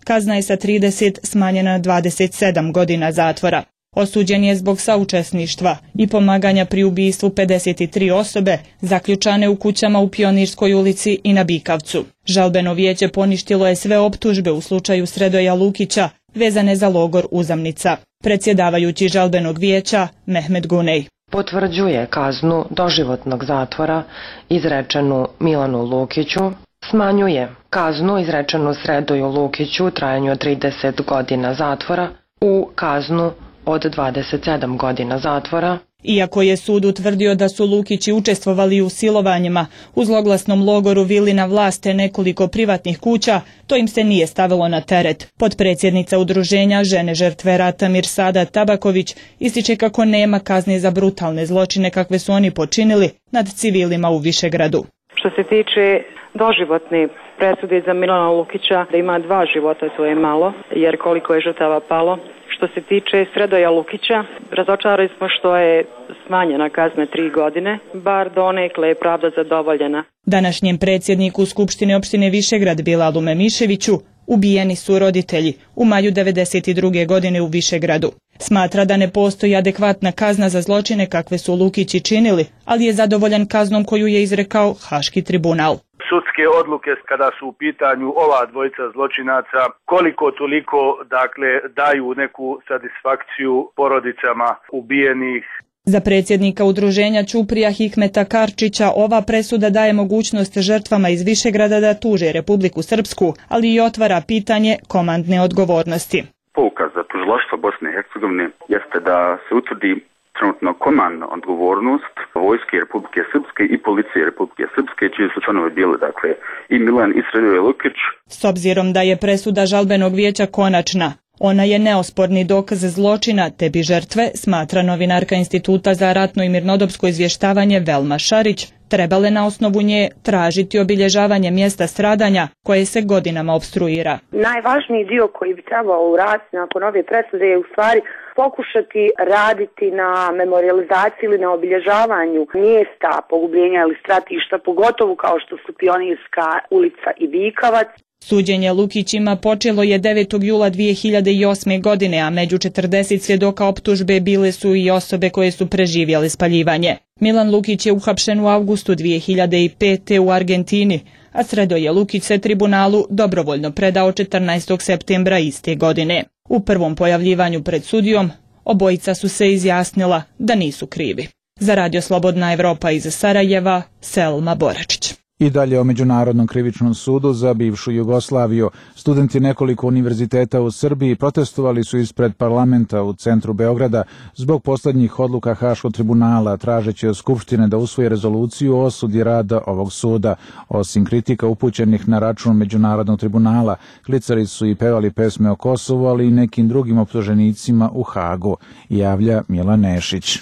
Kazna je sa 30 smanjena na 27 godina zatvora. Osuđen je zbog saučesništva i pomaganja pri ubistvu 53 osobe zaključane u kućama u Pionirskoj ulici i na Bikavcu. Žalbeno vijeće poništilo je sve optužbe u slučaju Sredoja Lukića vezane za logor Uzamnica. Predsjedavajući žalbenog vijeća Mehmet Gunej potvrđuje kaznu doživotnog zatvora izrečenu Milanu Lukiću, smanjuje kaznu izrečenu Sredoju Lukiću u trajanju od 30 godina zatvora u kaznu od 27 godina zatvora. Iako je sud utvrdio da su Lukići učestvovali u silovanjima u zloglasnom logoru Vilina Vlaste nekoliko privatnih kuća, to im se nije stavilo na teret. Potpredsjednica udruženja Žene žrtve rata Mirsada Tabaković ističe kako nema kazni za brutalne zločine kakve su oni počinili nad civilima u Višegradu. Što se tiče doživotne presude za Milana Lukića, da ima 2 života, to je malo, jer koliko je žrtava palo. Što se tiče Sredoja Lukića, razočarali smo što je smanjena kazna 3 godine, bar donekle je pravda zadovoljena. Današnjem predsjedniku Skupštine opštine Višegrad Bilalu Memiševiću ubijeni su roditelji u maju 1992. godine u Višegradu. Smatra da ne postoji adekvatna kazna za zločine kakve su Lukići činili, ali je zadovoljan kaznom koju je izrekao Haški tribunal. Sudske odluke kada su u pitanju ova dvojica zločinaca koliko toliko daju neku satisfakciju porodicama ubijenih. Za predsjednika udruženja Ćuprija Hikmeta Karčića ova presuda daje mogućnost žrtvama iz Višegrada da tuže Republiku Srpsku, ali i otvara pitanje komandne odgovornosti. Pouka za tužilaštvo Bosne i Hercegovine jeste da se utvrdi trenutno komandna odgovornost vojske Republike Srpske i policije Republike Srpske, čiji su članovi bili i Milan i Sredoje Lukić. S obzirom da je presuda žalbenog vijeća konačna, ona je neosporni dokaz zločina, te bi žrtve, smatra novinarka Instituta za ratno i mirnodopsko izvještavanje Velma Šarić, trebale na osnovu nje tražiti obilježavanje mjesta stradanja koje se godinama opstruira. Najvažniji dio koji bi trebao uraditi nakon ove presude je u stvari pokušati raditi na memorializaciji ili na obilježavanju mjesta pogubljenja ili stratišta, pogotovo kao što su Pionirska ulica i Bikavac. Suđenje Lukićima počelo je 9. jula 2008. godine, a među 40 svjedoka optužbe bile su i osobe koje su preživjele spaljivanje. Milan Lukić je uhapšen u avgustu 2005. u Argentini, a Sredoje Lukić se tribunalu dobrovoljno predao 14. septembra iste godine. U prvom pojavljivanju pred sudijom obojica su se izjasnila da nisu krivi. Za Radio Slobodna Evropa iz Sarajeva, Selma Boračić. I dalje o Međunarodnom krivičnom sudu za bivšu Jugoslaviju. Studenti nekoliko univerziteta u Srbiji protestovali su ispred parlamenta u centru Beograda zbog posljednjih odluka Haškog tribunala, tražeći od Skupštine da usvoji rezoluciju o osudi rada ovog suda. Osim kritika upućenih na račun Međunarodnog tribunala, klicali su i pevali pesme o Kosovu, ali i nekim drugim optuženicima u Hagu, javlja Milan Nešić.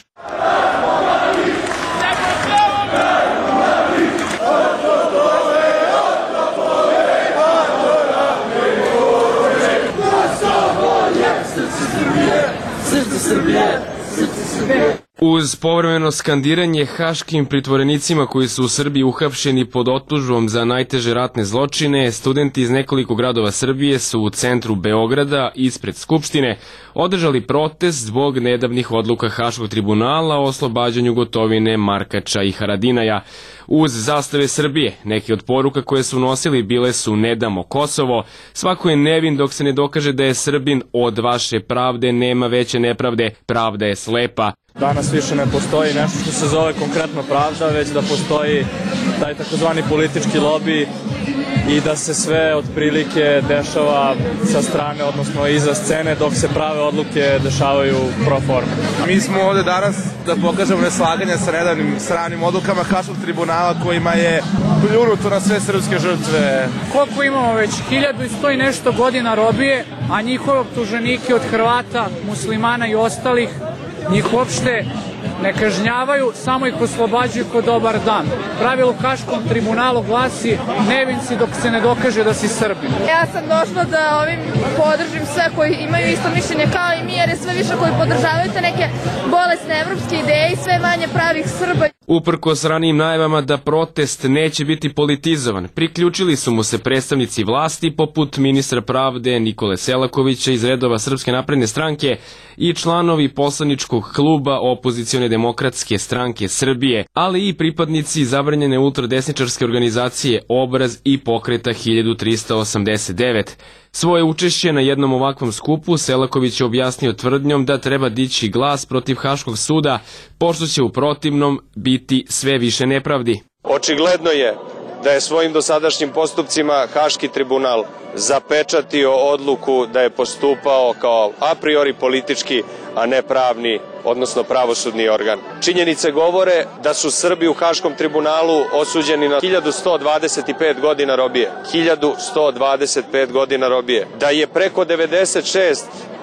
Uz povremeno skandiranje haškim pritvorenicima koji su u Srbiji uhapšeni pod optužbom za najteže ratne zločine, studenti iz nekoliko gradova Srbije su u centru Beograda ispred Skupštine održali protest zbog nedavnih odluka Haškog tribunala o oslobađanju Gotovine, Markača i Haradinaja. Uz zastave Srbije, neke od poruka koje su nosili bile su "Ne damo Kosovo", "Svako je nevin dok se ne dokaže da je Srbin", "Od vaše pravde nema veće nepravde", "Pravda je slepa". Danas više ne postoji nešto što se zove konkretno pravda, već da postoji taj takozvani politički lobi i da se sve otprilike dešava sa strane, odnosno iza scene, dok se prave odluke dešavaju pro forme. Mi smo ovde danas da pokažemo neslaganje sa nedavnim stranim odlukama Haškog tribunala kojima je pljunuto na sve srpske žrtve. Koliko imamo već? 1100 i nešto godina robije, a njihove optuženike od Hrvata, muslimana i ostalih njih uopšte ne kažnjavaju, samo ih oslobađuju ko dobar dan. Pravilo u Haškom tribunalu glasi nevin si dok se ne dokaže da si Srbin. Ja sam došla da ovim podržim sve koji imaju isto mišljenje kao i mi, jer je sve više koji podržavaju te neke bolesne evropske ideje i sve manje pravih Srba. Uprkos ranijim najavama da protest neće biti politizovan, priključili su mu se predstavnici vlasti poput ministra pravde Nikole Selakovića iz redova Srpske napredne stranke i članovi poslaničkog kluba Opozicione demokratske stranke Srbije, ali i pripadnici zabranjene ultradesničarske organizacije Obraz i Pokreta 1389. Svoje učešće na jednom ovakvom skupu Selaković je objasnio tvrdnjom da treba dići glas protiv Haškog suda, pošto će u protivnom biti sve više nepravdi. Očigledno je da je svojim dosadašnjim postupcima Haški tribunal zapečatio odluku da je postupao kao a priori politički, a ne pravni, odnosno pravosudni organ. Činjenice govore da su Srbi u Haškom tribunalu osuđeni na 1125 godina robije. 1125 godina robije. Da je preko 96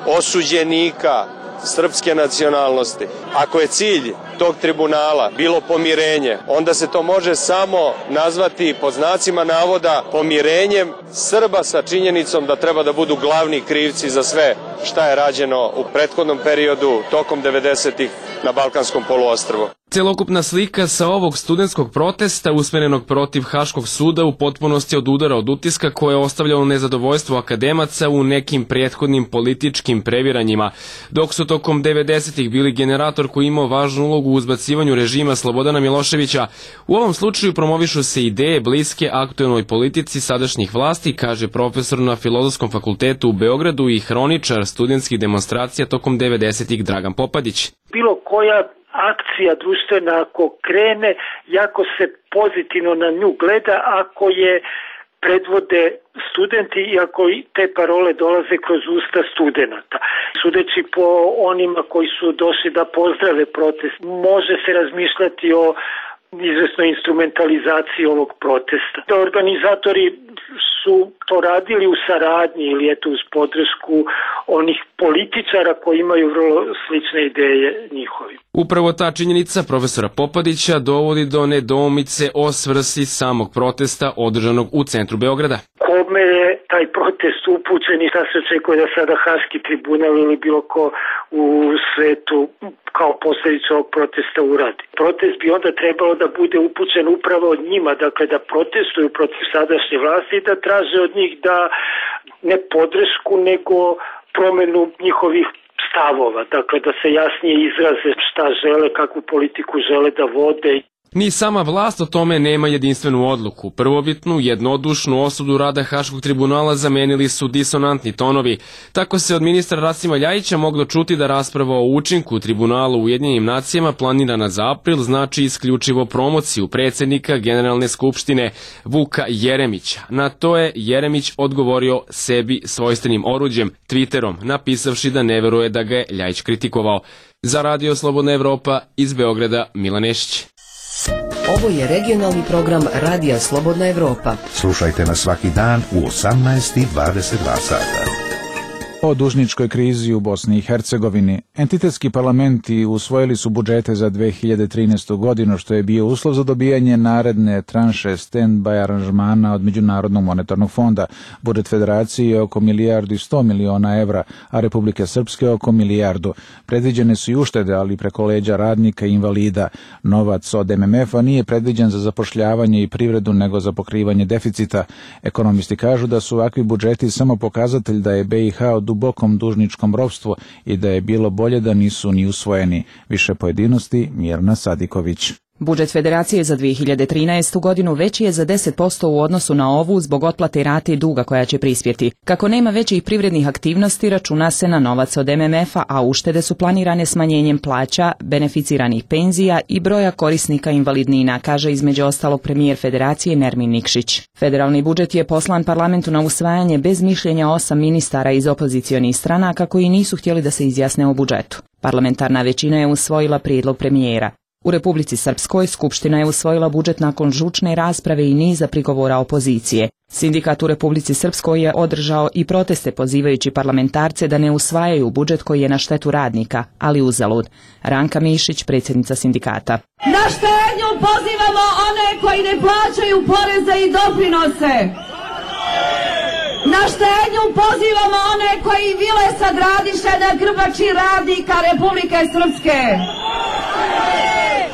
osuđenika srpske nacionalnosti. Ako je cilj tog tribunala bilo pomirenje, onda se to može samo nazvati pod znacima navoda pomirenjem Srba sa činjenicom da treba da budu glavni krivci za sve šta je rađeno u prethodnom periodu tokom 90-ih na Balkanskom poluostrvu. Celokupna slika sa ovog studentskog protesta usmerenog protiv Haškog suda u potpunosti odudara od utiska koje je ostavljalo nezadovoljstvo akademaca u nekim prethodnim političkim previranjima, dok su tokom 90-ih bili generator koji imao važnu ulogu u uzbacivanju režima Slobodana Miloševića. U ovom slučaju promovišu se ideje bliske aktuelnoj politici sadašnjih vlasti, kaže profesor na Filozofskom fakultetu u Beogradu i hroničar studentskih demonstracija tokom 90-ih Dragan Popadić. Bilo koja akcija društvena ako krene, jako se pozitivno na nju gleda, ako je predvode studenti i ako te parole dolaze kroz usta studenata. Sudeći po onima koji su došli da pozdrave protest, može se razmišljati o izvesnoj instrumentalizaciji ovog protesta. Organizatori su to radili u saradnji ili eto uz podršku onih političara koji imaju vrlo slične ideje njihovi. Upravo ta činjenica profesora Popadića dovodi do nedoumice o svrsi samog protesta održanog u centru Beograda. Kome je taj protest upućen i šta se očekuje da sada Haški tribunal ili bilo ko u svetu kao posljedica ovog protesta uradi. Protest bi onda trebalo da bude upućen upravo od njima, dakle da protestuju protiv sadašnje vlasti i da traže od njih da ne podršku nego promenu njihovih stavova, dakle da se jasnije izraze šta žele, kakvu politiku žele da vode. Ni sama vlast o tome nema jedinstvenu odluku. Prvobitnu, jednodušnu osudu rada Haškog tribunala zamenili su disonantni tonovi. Tako se od ministra Rasima Ljajića moglo čuti da rasprava o učinku tribunala u Ujedinjenim nacijama planirana za april znači isključivo promociju predsjednika Generalne skupštine Vuka Jeremića. Na to je Jeremić odgovorio sebi svojstvenim oruđem, Twitterom, napisavši da ne veruje da ga je Ljajić kritikovao. Za Radio Slobodna Evropa iz Beograda, Milan Nešić. Ovo je regionalni program Radija Slobodna Evropa. Slušajte nas svaki dan u 18:22 sata. O dužničkoj krizi u Bosni i Hercegovini. Entitetski parlamenti usvojili su budžete za 2013. godinu, što je bio uslov za dobijanje naredne tranše stand-by aranžmana od Međunarodnog monetarnog fonda. Budžet federacije je oko 1.100 miliona evra, a Republike Srpske oko 1 milijardu. Predviđene su i uštede, ali preko leđa radnika i invalida. Novac od MMF-a nije predviđen za zapošljavanje i privredu, nego za pokrivanje deficita. Ekonomisti kažu da su ovakvi budžeti samo pokazatelj da je BiH od dubokom dužničkom ropstvu i da je bilo bolje da nisu ni usvojeni. Više pojedinosti Mirna Sadiković. Budžet Federacije za 2013. godinu veći je za 10% u odnosu na ovu zbog otplate rate duga koja će prispjeti. Kako nema većih privrednih aktivnosti, računa se na novac od MMF-a, a uštede su planirane smanjenjem plaća, beneficiranih penzija i broja korisnika invalidnina, kaže između ostalog premijer Federacije Nermin Nikšić. Federalni budžet je poslan parlamentu na usvajanje bez mišljenja 8 ministara iz opozicionih stranaka koji nisu htjeli da se izjasne o budžetu. Parlamentarna većina je usvojila prijedlog premijera. U Republici Srpskoj Skupština je usvojila budžet nakon žučne rasprave i niza prigovora opozicije. Sindikat u Republici Srpskoj je održao i proteste pozivajući parlamentarce da ne usvajaju budžet koji je na štetu radnika, ali uzalud. Ranka Mišić, predsjednica sindikata. Na štednju pozivamo one koji ne plaćaju poreze i doprinose. Na štednju pozivamo one koji vile sad radiše na grbači radnika Republike Srpske.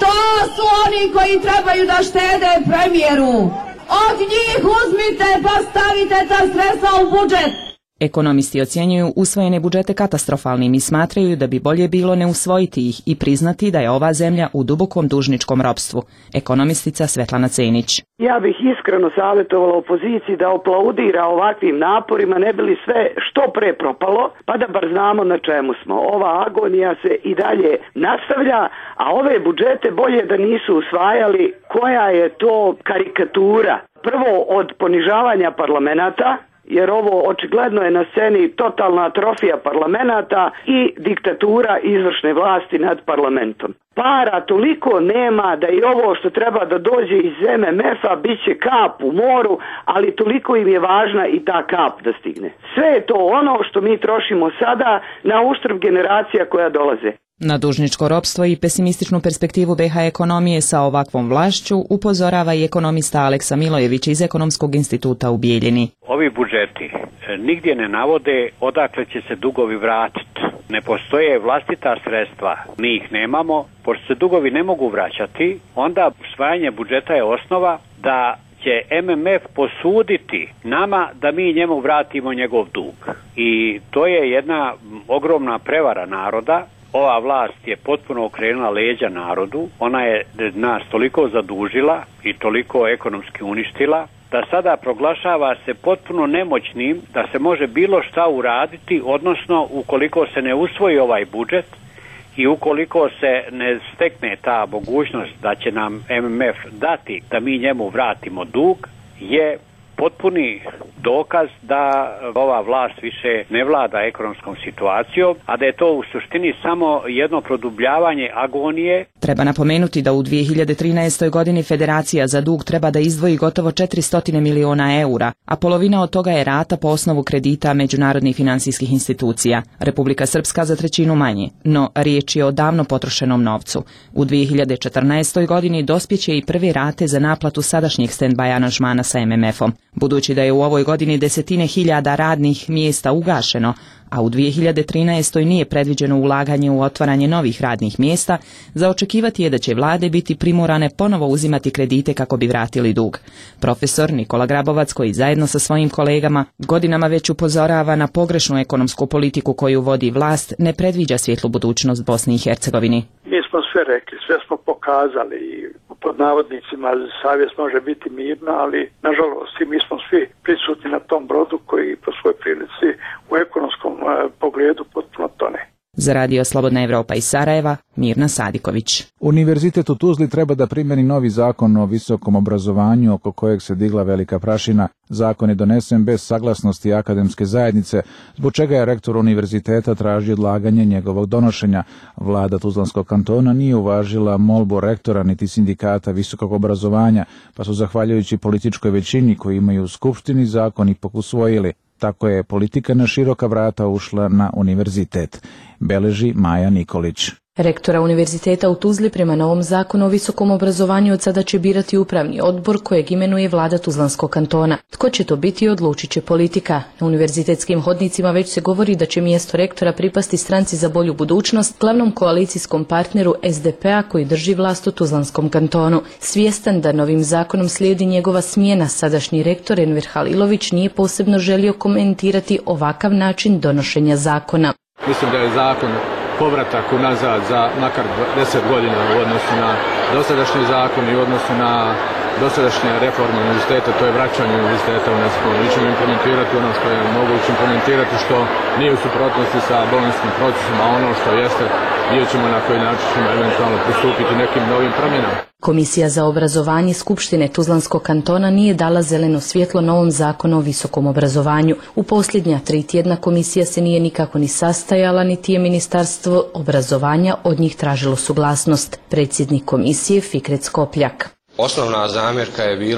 To su oni koji trebaju da štede premijeru. Od njih uzmite pa stavite ta sredstva u budžet. Ekonomisti ocjenjuju usvojene budžete katastrofalnim i smatraju da bi bolje bilo ne usvojiti ih i priznati da je ova zemlja u dubokom dužničkom ropstvu. Ekonomistica Svetlana Cenić. Ja bih iskreno savjetovala opoziciji da aplaudira ovakvim naporima, ne bi li sve što pre propalo, pa da bar znamo na čemu smo. Ova agonija se i dalje nastavlja, a ove budžete bolje da nisu usvajali. Koja je to karikatura? Prvo od ponižavanja parlamenta, jer ovo očigledno je na sceni totalna atrofija parlamenta i diktatura izvršne vlasti nad parlamentom. Para toliko nema da i ovo što treba da dođe iz MMF-a bit će kap u moru, ali toliko im je važna i ta kap da stigne. Sve je to ono što mi trošimo sada na uštrb generacija koja dolaze. Na dužničko ropstvo i pesimističnu perspektivu BiH ekonomije sa ovakvom vlašću upozorava i ekonomista Aleksa Milojević iz Ekonomskog instituta u Bijeljini. Ovi budžeti nigdje ne navode odakle će se dugovi vratiti. Ne postoje vlastita sredstva, mi ih nemamo, pošto se dugovi ne mogu vraćati, onda usvajanje budžeta je osnova da će MMF posuditi nama da mi njemu vratimo njegov dug. I to je jedna ogromna prevara naroda. Ova vlast je potpuno okrenula leđa narodu, ona je nas toliko zadužila i toliko ekonomski uništila, da sada proglašava se potpuno nemoćnim da se može bilo šta uraditi, odnosno ukoliko se ne usvoji ovaj budžet i ukoliko se ne stekne ta mogućnost da će nam MMF dati da mi njemu vratimo dug, je potpuni dokaz da ova vlast više ne vlada ekonomskom situacijom, a da je to u suštini samo jedno produbljavanje agonije. Treba napomenuti da u 2013. godini Federacija za dug treba da izdvoji gotovo 400 miliona eura, a polovina od toga je rata po osnovu kredita međunarodnih finansijskih institucija. Republika Srpska za trećinu manje, no riječ je o davno potrošenom novcu. U 2014. godini dospjeće i prve rate za naplatu sadašnjeg stand-by aranžmana sa MMF-om. Budući da je u ovoj godini desetine hiljada radnih mjesta ugašeno, a u 2013. nije predviđeno ulaganje u otvaranje novih radnih mjesta, za očekivati je da će vlade biti primorane ponovo uzimati kredite kako bi vratili dug. Profesor Nikola Grabovac, koji zajedno sa svojim kolegama godinama već upozorava na pogrešnu ekonomsku politiku koju vodi vlast, ne predviđa svjetlu budućnost Bosni i Hercegovini. Mi smo sve rekli, sve smo pokazali i pod navodnicima savjest može biti mirna, ali nažalost mi smo svi prisutni na tom brodu koji po svojoj prilici u ekonomskom pogledu potpuno tone. Za Radio Slobodna Evropa iz Sarajeva, Mirna Sadiković. Univerzitet u Tuzli treba da primjeni novi zakon o visokom obrazovanju oko kojeg se digla velika prašina. Zakon je donesen bez saglasnosti akademske zajednice, zbog čega je rektor univerziteta tražio odlaganje njegovog donošenja. Vlada Tuzlanskog kantona nije uvažila molbu rektora niti sindikata visokog obrazovanja, pa su zahvaljujući političkoj većini koji imaju u skupštini zakon ipak usvojili. Tako je politika na široka vrata ušla na univerzitet, beleži Maja Nikolić. Rektora univerziteta u Tuzli prema novom zakonu o visokom obrazovanju od sada će birati upravni odbor kojeg imenuje vlada Tuzlanskog kantona. Tko će to biti, odlučit će politika. Na univerzitetskim hodnicima već se govori da će mjesto rektora pripasti stranci za bolju budućnost, glavnom koalicijskom partneru SDP-a koji drži vlast u Tuzlanskom kantonu. Svjestan da novim zakonom slijedi njegova smjena, sadašnji rektor Enver Halilović nije posebno želio komentirati ovakav način donošenja zakona. Mislim da je zakon povratak unazad za makar 10 godina u odnosu na dosadašnji zakon i u odnosu na dosadašnje reforme univerziteta, to je vraćanje univerziteta u UNESCO. Mi ćemo implementirati ono što je moguće implementirati, što nije u suprotnosti sa bolonjskim procesom, a ono što jeste, vidjet ćemo na koji način ćemo eventualno pristupiti nekim novim promjenama. Komisija za obrazovanje Skupštine Tuzlanskog kantona nije dala zeleno svjetlo novom zakonu o visokom obrazovanju. U posljednja 3 tjedna komisija se nije nikako ni sastajala, niti je Ministarstvo obrazovanja od njih tražilo suglasnost. Predsjednik komisije Fikret Skopljak. Osnovna zamjerka je bila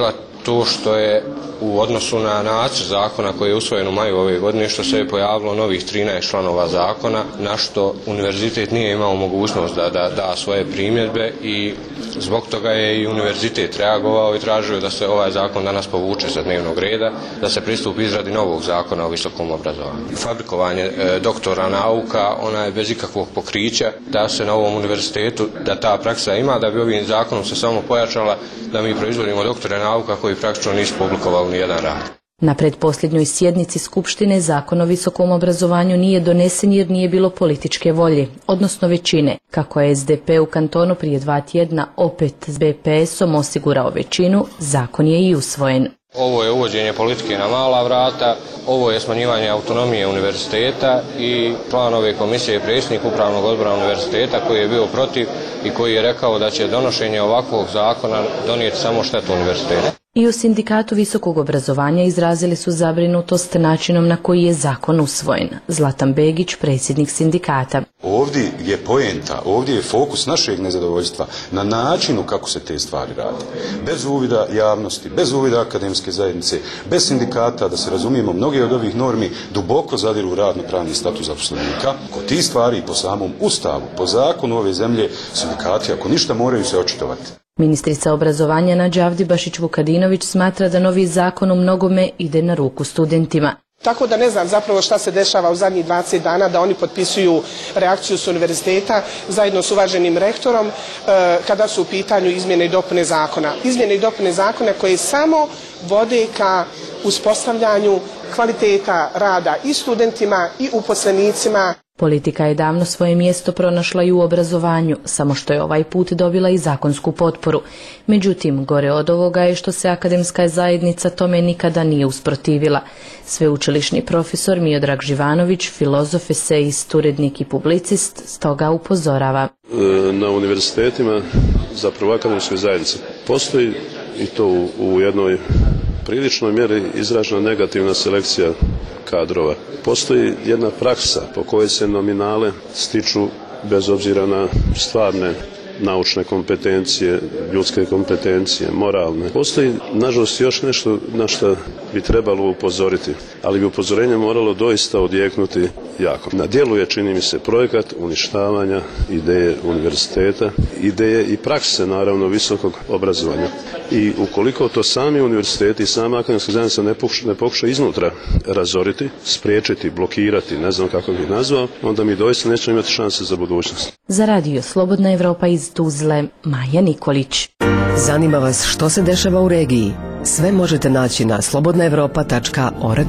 to što je u odnosu na nacrt zakona koji je usvojen u maju ove godine, što se je pojavilo novih 13 članova zakona, na što univerzitet nije imao mogućnost da da svoje primjedbe i zbog toga je i univerzitet reagovao i tražio da se ovaj zakon danas povuče sa dnevnog reda, da se pristupi izradi novog zakona o visokom obrazovanju. Fabrikovanje doktora nauka, ona je bez ikakvog pokrića, da se na ovom univerzitetu, da ta praksa ima, da bi ovim zakonom se samo pojačala, da mi proizvodimo doktore nauka koji praktično nisu publikovali ni jedan rad. Na pretposljednjoj sjednici Skupštine Zakon o visokom obrazovanju nije donesen jer nije bilo političke volje, odnosno većine. Kako je SDP u kantonu prije 2 tjedna opet s BPS-om osigurao većinu, zakon je i usvojen. Ovo je uvođenje politike na mala vrata, ovo je smanjivanje autonomije univerziteta i član ove komisije je predsjednik upravnog odbora univerziteta koji je bio protiv i koji je rekao da će donošenje ovakvog zakona donijeti samo štetu univerziteta. I u Sindikatu visokog obrazovanja izrazili su zabrinutost načinom na koji je zakon usvojen. Zlatan Begić, predsjednik sindikata. Ovdje je poenta, ovdje je fokus našeg nezadovoljstva na načinu kako se te stvari rade. Bez uvida javnosti, bez uvida akademske zajednice, bez sindikata, da se razumijemo, mnoge od ovih normi duboko zadiru u radno-pravni status zaposlenika. Kod tih stvari po samom Ustavu, po zakonu ove zemlje, sindikati ako ništa moraju se očitovati. Ministrica obrazovanja Nađa Avdibašić-Vukadinović smatra da novi zakon u mnogome ide na ruku studentima. Tako da ne znam zapravo šta se dešava u zadnjih 20 dana da oni potpisuju reakciju s univerziteta zajedno s uvaženim rektorom kada su u pitanju izmjene i dopune zakona. Izmjene i dopune zakona koje samo vode ka uspostavljanju kvaliteta rada i studentima i uposlenicima. Politika je davno svoje mjesto pronašla i u obrazovanju, samo što je ovaj put dobila i zakonsku potporu. Međutim, gore od ovoga je što se akademska zajednica tome nikada nije usprotivila. Sveučilišni profesor Miodrag Živanović, filozof, esejist, urednik i publicist, stoga upozorava. Na univerzitetima, zapravo akademskoj zajednici, postoji i to u jednoj priličnoj mjeri izražena negativna selekcija kadrova. Postoji jedna praksa po kojoj se nominale stiču bez obzira na stvarne naučne kompetencije, ljudske kompetencije, moralne. Postoji, nažalost, još nešto na što bi trebalo upozoriti, ali bi upozorenje moralo doista odjeknuti jako. Na djelu je, čini mi se, projekat uništavanja ideje univerziteta, ideje i prakse, naravno, visokog obrazovanja. I ukoliko to sami univerziteti i sama akademska zajednica ne pokuša iznutra razoriti, spriječiti, blokirati, ne znam kako bih nazvao, onda mi doista nećemo imati šanse za budućnost. Za radio Slobodna Evropa iz Tuzle, Maja Nikolić. Zanima vas što se dešava u regiji? Sve možete naći na slobodnaevropa.org.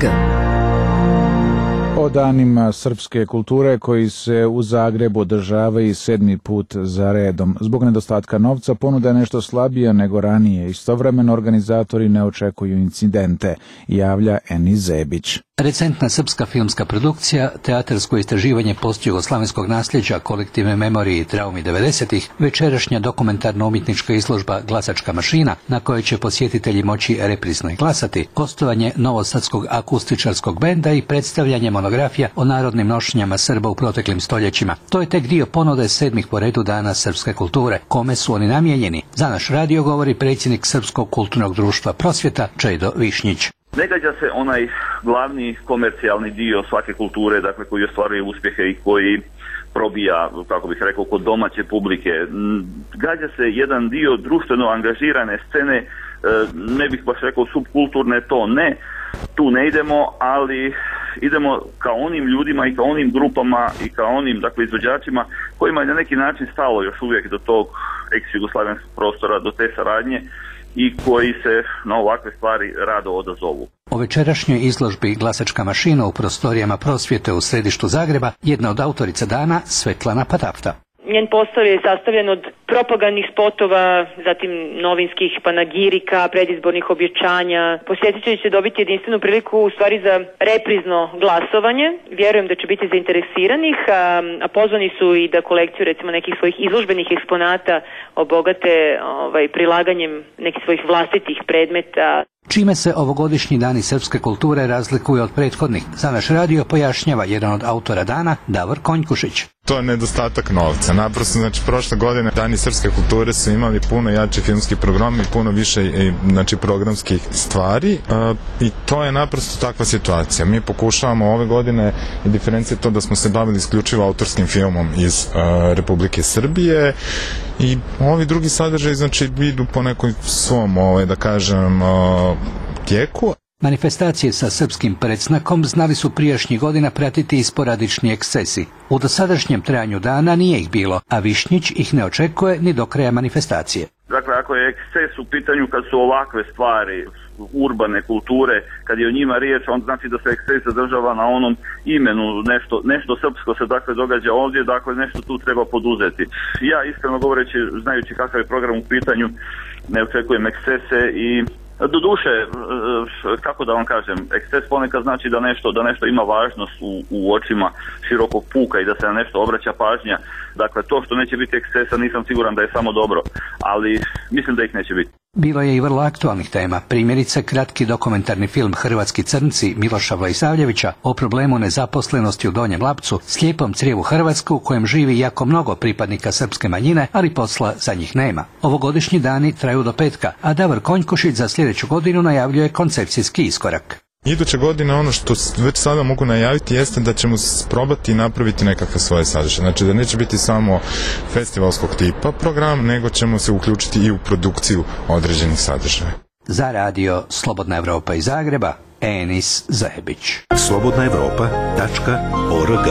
O danima srpske kulture koji se u Zagrebu održavaju 7. put za redom. Zbog nedostatka novca ponuda je nešto slabija nego ranije. Istovremeno organizatori ne očekuju incidente, javlja Eni Zebić. Recentna srpska filmska produkcija, teatarsko istraživanje postjugoslavenskog nasljeđa, kolektivne memorije i traumi 90-ih, večerašnja dokumentarno-umjetnička izložba Glasačka mašina, na kojoj će posjetitelji moći reprizno glasati, gostovanje novosadskog akustičarskog benda i predstavljanje monografija o narodnim nošnjama Srba u proteklim stoljećima. To je tek dio ponude 7. po redu dana srpske kulture. Kome su oni namijenjeni? Za naš radio govori predsjednik Srpskog kulturnog društva Prosvjeta Čedo Višnjić. Ne gađa se onaj glavni komercijalni dio svake kulture, dakle koji ostvaruje uspjehe i koji probija, kako bih rekao, kod domaće publike. Gađa se jedan dio društveno angažirane scene, ne bih baš rekao subkulturne, to ne, tu ne idemo, ali idemo ka onim ljudima i ka onim grupama i ka onim, dakle, izvođačima kojima je na neki način stalo još uvijek do tog ex-jugoslavenskog prostora, do te saradnje i koji se na ovakve stvari rado odazovu. O večerašnjoj izložbi Glasačka mašina u prostorijama Prosvjete u središtu Zagreba jedna od autorica dana Svetlana Patafta. Njen postav je sastavljen od propagandnih spotova, zatim novinskih panagirika, predizbornih objećanja. Posjetitelji će dobiti jedinstvenu priliku u stvari za reprizno glasovanje. Vjerujem da će biti zainteresiranih, a pozvani su i da kolekciju recimo nekih svojih izložbenih eksponata obogate prilaganjem nekih svojih vlastitih predmeta. Čime se ovogodišnji dani srpske kulture razlikuju od prethodnih? Za naš radio pojašnjava jedan od autora dana, Davor Konjkušić. To je nedostatak novca. Naprosto, znači, prošle godine Dani srpske kulture su imali puno jači filmski program i puno više programskih stvari i to je naprosto takva situacija. Mi pokušavamo ove godine i diferencija to da smo se bavili isključivo autorskim filmom iz Republike Srbije i ovi drugi sadržaji, znači, idu po nekoj svom, da kažem, tijeku. Manifestacije sa srpskim predznakom znali su prijašnjih godina pratiti i sporadični ekscesi. U dosadašnjem trajanju dana nije ih bilo, a Višnjić ih ne očekuje ni do kraja manifestacije. Dakle, ako je eksces u pitanju kad su ovakve stvari, urbane kulture, kad je o njima riječ, on znači da se eksces zadržava na onom imenu, nešto srpsko se dakle događa ovdje, dakle nešto tu treba poduzeti. Ja iskreno govoreći, znajući kakav je program u pitanju, ne očekujem ekscese i doduše, kako da vam kažem, eksces ponekad znači da nešto ima važnost u očima širokog puka i da se na nešto obraća pažnja. Dakle, to što neće biti ekscesa nisam siguran da je samo dobro, ali mislim da ih neće biti. Bilo je i vrlo aktualnih tema, primjerice kratki dokumentarni film Hrvatski crnci Miloša Vojsavljevića o problemu nezaposlenosti u Donjem Lapcu, slijepom crijevu Hrvatsku u kojem živi jako mnogo pripadnika srpske manjine, ali posla za njih nema. Ovogodišnji dani traju do petka, a Davor Konjkušić za sljedeću godinu najavljuje koncepcijski iskorak. Iduće godine ono što već sada mogu najaviti jeste da ćemo probati napraviti nekakve svoje sadržaje. Znači da neće biti samo festivalskog tipa program, nego ćemo se uključiti i u produkciju određenih sadržaja. Za radio Slobodna Evropa iz Zagreba, Enis Zajebić. slobodnaevropa.org.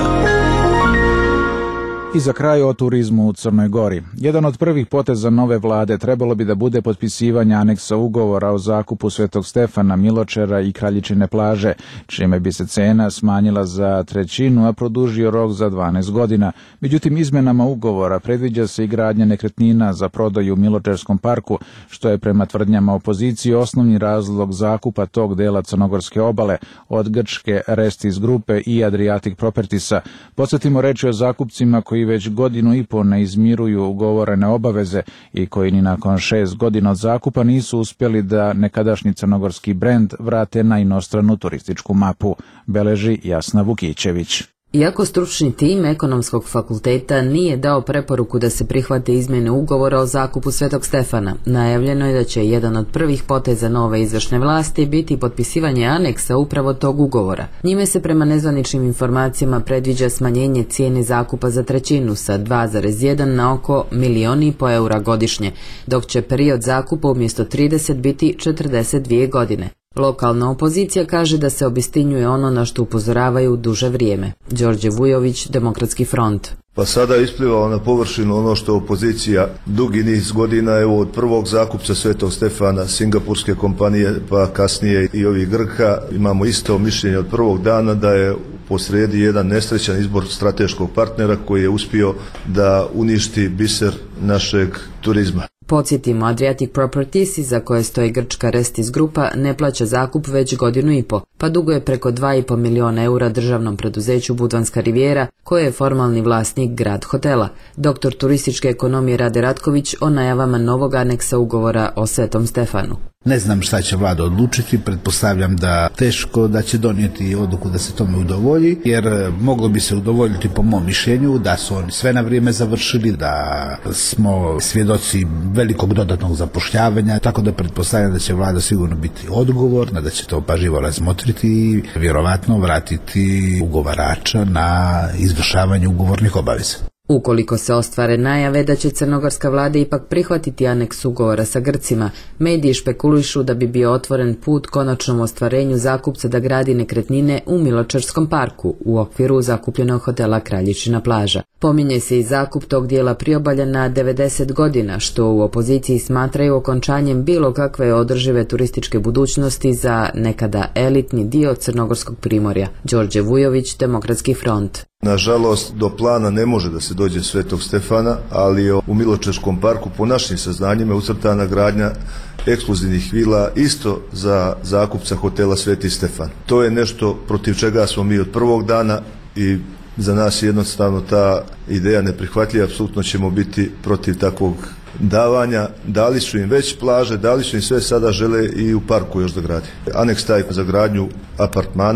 I za kraj o turizmu u Crnoj Gori. Jedan od prvih poteza nove vlade trebalo bi da bude potpisivanje aneksa ugovora o zakupu Svetog Stefana, Miločera i Kraljičine plaže, čime bi se cena smanjila za trećinu, a produžio rok za 12 godina. Međutim, izmenama ugovora predviđa se i gradnja nekretnina za prodaju u Miločerskom parku, što je prema tvrdnjama opozicije osnovni razlog zakupa tog dela crnogorske obale od grčke Restis grupe i Adriatic Propertiesa. Podsjetimo, reč je o zakupcima koji već godinu i po ne izmiruju ugovorene obaveze i koji ni nakon 6 godina od zakupa nisu uspjeli da nekadašnji crnogorski brend vrate na inostranu turističku mapu, beleži Jasna Vukićević. Iako stručni tim Ekonomskog fakulteta nije dao preporuku da se prihvate izmjene ugovora o zakupu Svetog Stefana, najavljeno je da će jedan od prvih poteza nove izvršne vlasti biti potpisivanje aneksa upravo tog ugovora. Njime se prema nezvaničnim informacijama predviđa smanjenje cijene zakupa za trećinu sa 2,1 na oko 1,5 milijuna eura godišnje, dok će period zakupa umjesto 30 biti 42 godine. Lokalna opozicija kaže da se obistinjuje ono na što upozoravaju duže vrijeme. Đorđe Vujović, Demokratski front. Pa sada je isplivalo na površinu ono što opozicija dugi niz godina, evo od prvog zakupca Svetog Stefana, singapurske kompanije, pa kasnije i ovih Grka, imamo isto mišljenje od prvog dana da je posrijedi jedan nesrećan izbor strateškog partnera koji je uspio da uništi biser našeg turizma. Podsjetimo, Adriatic Propertiesi, za koje stoji grčka Restis grupa, ne plaća zakup već godinu i po, pa duguje preko 2,5 milijuna eura državnom preduzeću Budvanska rivijera, koje je formalni vlasnik Grad hotela. Doktor turističke ekonomije Rade Ratković o najavama novog aneksa ugovora o Svetom Stefanu. Ne znam šta će vlada odlučiti, pretpostavljam da teško da će donijeti odluku da se tome udovolji, jer moglo bi se udovoljiti po mom mišljenju da su oni sve na vrijeme završili, da smo svjedoci velikog dodatnog zapošljavanja, tako da pretpostavljam da će vlada sigurno biti odgovorna, da će to pažljivo razmotriti i vjerovatno vratiti ugovarača na izvršavanje ugovornih obaveza. Ukoliko se ostvare najave da će crnogorska vlada ipak prihvatiti aneks ugovora sa Grcima, mediji špekulušu da bi bio otvoren put konačnom ostvarenju zakupca da gradi nekretnine u Miločerskom parku u okviru zakupljenog hotela Kraljičina plaža. Pominje se i zakup tog dijela priobalja na 90 godina, što u opoziciji smatraju okončanjem bilo kakve održive turističke budućnosti za nekada elitni dio crnogorskog primorja. Đorđe Vujović, Demokratski front. Nažalost, do plana ne može da se dođe Svetog Stefana, ali u Miločerskom parku po našim saznanjima je ucrtana gradnja ekskluzivnih vila isto za zakupca hotela Sveti Stefan. To je nešto protiv čega smo mi od prvog dana i za nas je jednostavno ta ideja neprihvatljiva, apsolutno ćemo biti protiv takvog davanja. Dali su im već plaže, dali su im sve, sada žele i u parku još da gradi. Aneks taj za gradnju apartmana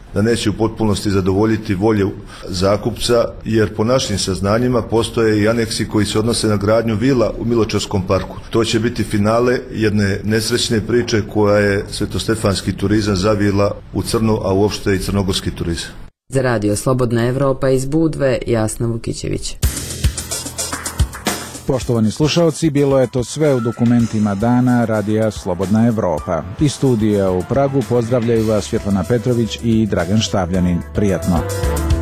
da neće u potpunosti zadovoljiti volju zakupca, jer po našim saznanjima postoje i aneksi koji se odnose na gradnju vila u Miločarskom parku. To će biti finale jedne nesrećne priče koja je svetostefanski turizam zavila u crno, a uopšte i crnogorski turizam. Za radio Slobodna Evropa iz Budve, Jasna Vukićević. Poštovani slušalci, bilo je to sve u dokumentima dana Radija Slobodna Evropa. Iz studija u Pragu pozdravljaju vas Svjetlana Petrović i Dragan Štavljanin. Prijatno.